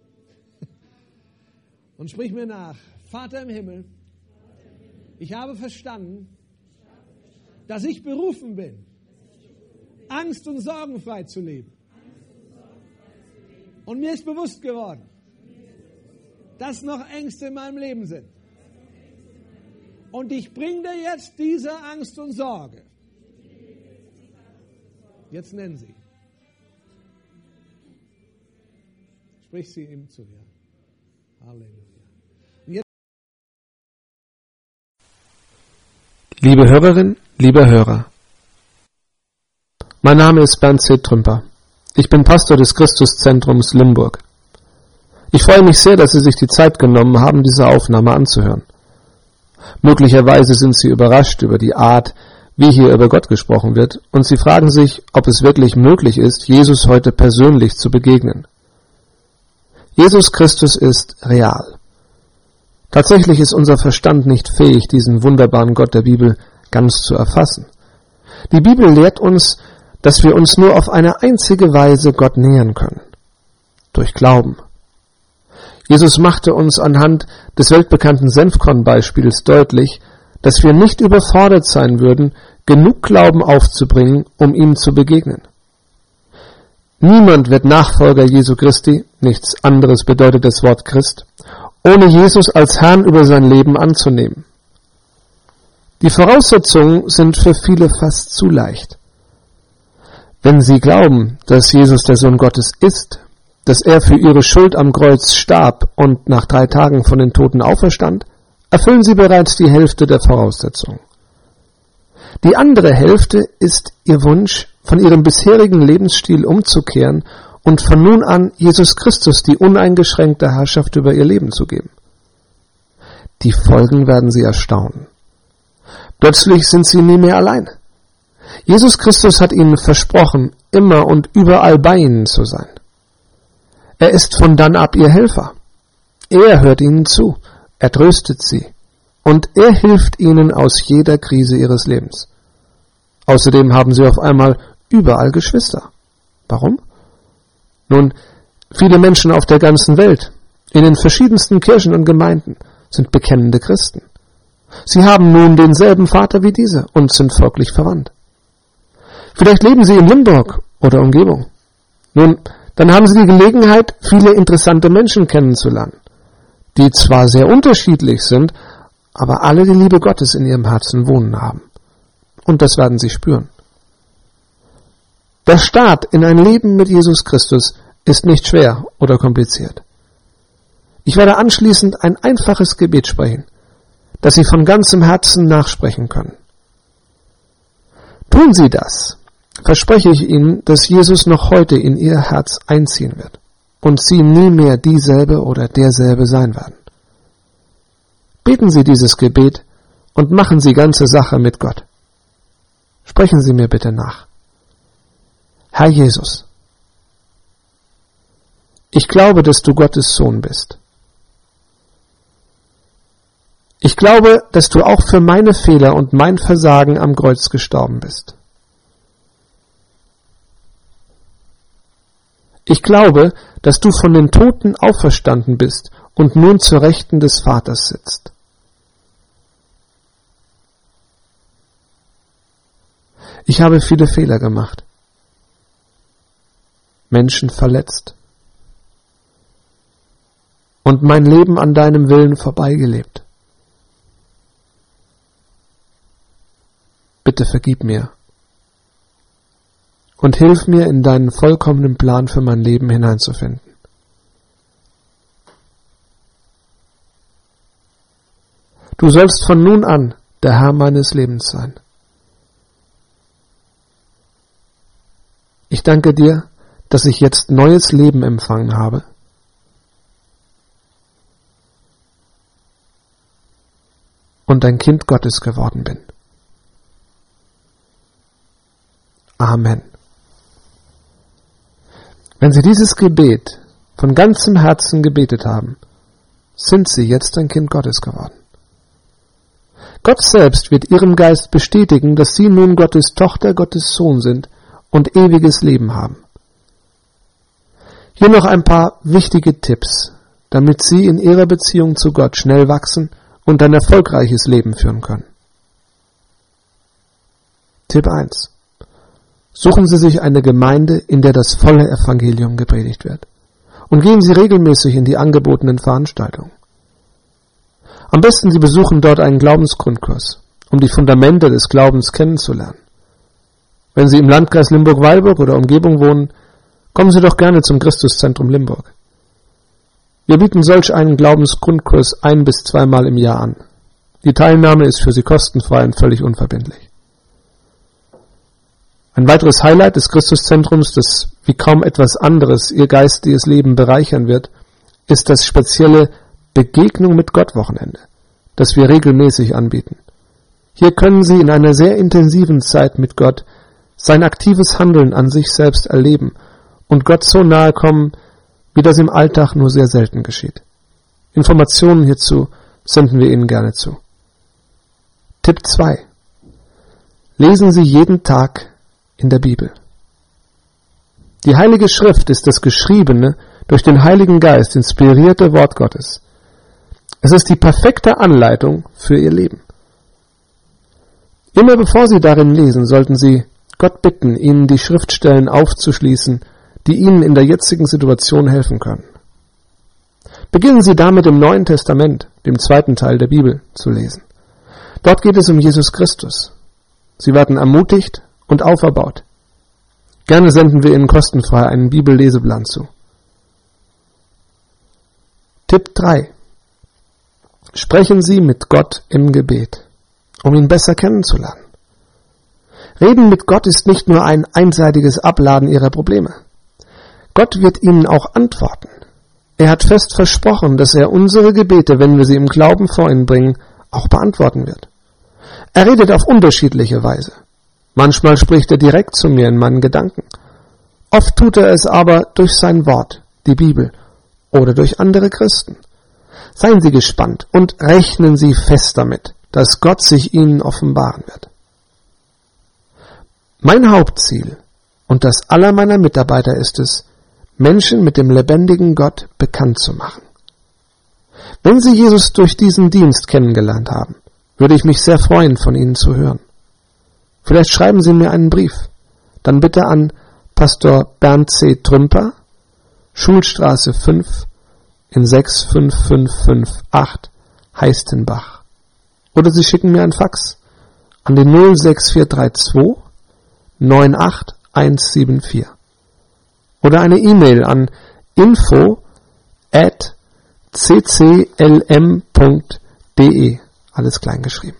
Und sprich mir nach. Vater im Himmel, ich habe verstanden, dass ich berufen bin, Angst und sorgenfrei zu leben. Und mir ist bewusst geworden, dass noch Ängste in meinem Leben sind. Und ich bringe dir jetzt diese Angst und Sorge. Jetzt nenn sie. Sprich sie ihm zu dir. Halleluja. Liebe Hörerin, lieber Hörer, mein Name ist Bernd C. Trümper. Ich bin Pastor des Christuszentrums Limburg. Ich freue mich sehr, dass Sie sich die Zeit genommen haben, diese Aufnahme anzuhören. Möglicherweise sind Sie überrascht über die Art, wie hier über Gott gesprochen wird, und Sie fragen sich, ob es wirklich möglich ist, Jesus heute persönlich zu begegnen. Jesus Christus ist real. Tatsächlich ist unser Verstand nicht fähig, diesen wunderbaren Gott der Bibel ganz zu erfassen. Die Bibel lehrt uns, dass wir uns nur auf eine einzige Weise Gott nähern können. Durch Glauben. Jesus machte uns anhand des weltbekannten Senfkornbeispiels deutlich, dass wir nicht überfordert sein würden, genug Glauben aufzubringen, um ihm zu begegnen. Niemand wird Nachfolger Jesu Christi, nichts anderes bedeutet das Wort Christ, ohne Jesus als Herrn über sein Leben anzunehmen. Die Voraussetzungen sind für viele fast zu leicht. Wenn sie glauben, dass Jesus der Sohn Gottes ist, dass er für ihre Schuld am Kreuz starb und nach 3 Tagen von den Toten auferstand, erfüllen sie bereits die Hälfte der Voraussetzungen. Die andere Hälfte ist ihr Wunsch, von ihrem bisherigen Lebensstil umzukehren und von nun an Jesus Christus die uneingeschränkte Herrschaft über ihr Leben zu geben. Die Folgen werden sie erstaunen. Plötzlich sind sie nie mehr allein. Jesus Christus hat ihnen versprochen, immer und überall bei ihnen zu sein. Er ist von dann ab ihr Helfer. Er hört ihnen zu, er tröstet sie und er hilft ihnen aus jeder Krise ihres Lebens. Außerdem haben sie auf einmal überall Geschwister. Warum? Nun, viele Menschen auf der ganzen Welt, in den verschiedensten Kirchen und Gemeinden, sind bekennende Christen. Sie haben nun denselben Vater wie diese und sind folglich verwandt. Vielleicht leben sie in Limburg oder Umgebung. Nun, dann haben sie die Gelegenheit, viele interessante Menschen kennenzulernen, die zwar sehr unterschiedlich sind, aber alle die Liebe Gottes in ihrem Herzen wohnen haben. Und das werden sie spüren. Der Start in ein Leben mit Jesus Christus ist nicht schwer oder kompliziert. Ich werde anschließend ein einfaches Gebet sprechen, das Sie von ganzem Herzen nachsprechen können. Tun Sie das, verspreche ich Ihnen, dass Jesus noch heute in Ihr Herz einziehen wird und Sie nie mehr dieselbe oder derselbe sein werden. Beten Sie dieses Gebet und machen Sie ganze Sache mit Gott. Sprechen Sie mir bitte nach. Herr Jesus, ich glaube, dass du Gottes Sohn bist. Ich glaube, dass du auch für meine Fehler und mein Versagen am Kreuz gestorben bist. Ich glaube, dass du von den Toten auferstanden bist und nun zur Rechten des Vaters sitzt. Ich habe viele Fehler gemacht Menschen verletzt und mein Leben an deinem Willen vorbeigelebt. Bitte vergib mir und hilf mir, in deinen vollkommenen Plan für mein Leben hineinzufinden. Du sollst von nun an der Herr meines Lebens sein. Ich danke dir, dass ich jetzt neues Leben empfangen habe. Und ein Kind Gottes geworden bin. Amen. Wenn Sie dieses Gebet von ganzem Herzen gebetet haben, sind Sie jetzt ein Kind Gottes geworden. Gott selbst wird Ihrem Geist bestätigen, dass Sie nun Gottes Tochter, Gottes Sohn sind und ewiges Leben haben. Hier noch ein paar wichtige Tipps, damit Sie in Ihrer Beziehung zu Gott schnell wachsen und ein erfolgreiches Leben führen können. Tipp 1. Suchen Sie sich eine Gemeinde, in der das volle Evangelium gepredigt wird. Und gehen Sie regelmäßig in die angebotenen Veranstaltungen. Am besten Sie besuchen dort einen Glaubensgrundkurs, um die Fundamente des Glaubens kennenzulernen. Wenn Sie im Landkreis Limburg-Weilburg oder Umgebung wohnen, kommen Sie doch gerne zum Christuszentrum Limburg. Wir bieten solch einen Glaubensgrundkurs 1- bis 2-mal im Jahr an. Die Teilnahme ist für Sie kostenfrei und völlig unverbindlich. Ein weiteres Highlight des Christuszentrums, das wie kaum etwas anderes Ihr geistiges Leben bereichern wird, ist das spezielle Begegnung mit Gott Wochenende, das wir regelmäßig anbieten. Hier können Sie in einer sehr intensiven Zeit mit Gott sein aktives Handeln an sich selbst erleben und Gott so nahe kommen, wie das im Alltag nur sehr selten geschieht. Informationen hierzu senden wir Ihnen gerne zu. Tipp 2. Lesen Sie jeden Tag in der Bibel. Die Heilige Schrift ist das geschriebene, durch den Heiligen Geist inspirierte Wort Gottes. Es ist die perfekte Anleitung für Ihr Leben. Immer bevor Sie darin lesen, sollten Sie Gott bitten, Ihnen die Schriftstellen aufzuschließen, die Ihnen in der jetzigen Situation helfen können. Beginnen Sie damit im Neuen Testament, dem 2. Teil der Bibel, zu lesen. Dort geht es um Jesus Christus. Sie werden ermutigt und auferbaut. Gerne senden wir Ihnen kostenfrei einen Bibelleseplan zu. Tipp 3. Sprechen Sie mit Gott im Gebet, um ihn besser kennenzulernen. Reden mit Gott ist nicht nur ein einseitiges Abladen Ihrer Probleme. Gott wird Ihnen auch antworten. Er hat fest versprochen, dass er unsere Gebete, wenn wir sie im Glauben vor ihn bringen, auch beantworten wird. Er redet auf unterschiedliche Weise. Manchmal spricht er direkt zu mir in meinen Gedanken. Oft tut er es aber durch sein Wort, die Bibel, oder durch andere Christen. Seien Sie gespannt und rechnen Sie fest damit, dass Gott sich Ihnen offenbaren wird. Mein Hauptziel und das aller meiner Mitarbeiter ist es, Menschen mit dem lebendigen Gott bekannt zu machen. Wenn Sie Jesus durch diesen Dienst kennengelernt haben, würde ich mich sehr freuen, von Ihnen zu hören. Vielleicht schreiben Sie mir einen Brief, dann bitte an Pastor Bernd C. Trümper, Schulstraße 5 in 65558 Heistenbach. Oder Sie schicken mir ein Fax an den 06432 98174. Oder eine E-Mail an info@cclm.de, alles klein geschrieben.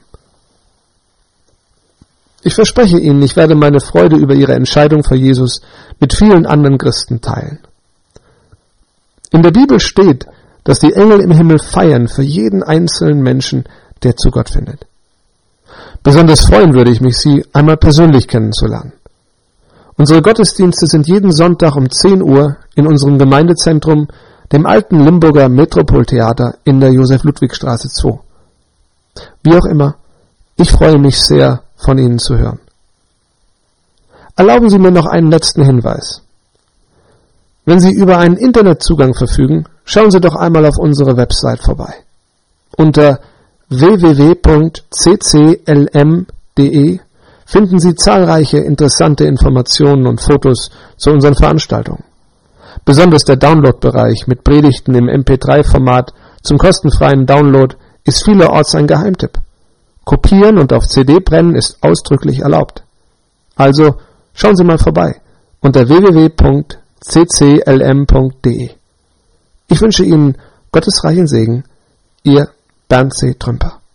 Ich verspreche Ihnen, ich werde meine Freude über Ihre Entscheidung für Jesus mit vielen anderen Christen teilen. In der Bibel steht, dass die Engel im Himmel feiern für jeden einzelnen Menschen, der zu Gott findet. Besonders freuen würde ich mich, Sie einmal persönlich kennenzulernen. Unsere Gottesdienste sind jeden Sonntag um 10 Uhr in unserem Gemeindezentrum, dem alten Limburger Metropoltheater in der Josef-Ludwig-Straße 2. Wie auch immer, ich freue mich sehr, von Ihnen zu hören. Erlauben Sie mir noch einen letzten Hinweis. Wenn Sie über einen Internetzugang verfügen, schauen Sie doch einmal auf unsere Website vorbei. Unter www.cclm.de finden Sie zahlreiche interessante Informationen und Fotos zu unseren Veranstaltungen. Besonders der Download-Bereich mit Predigten im MP3-Format zum kostenfreien Download ist vielerorts ein Geheimtipp. Kopieren und auf CD brennen ist ausdrücklich erlaubt. Also schauen Sie mal vorbei unter www.cclm.de. Ich wünsche Ihnen Gottes reichen Segen, Ihr Bernd C. Trümper.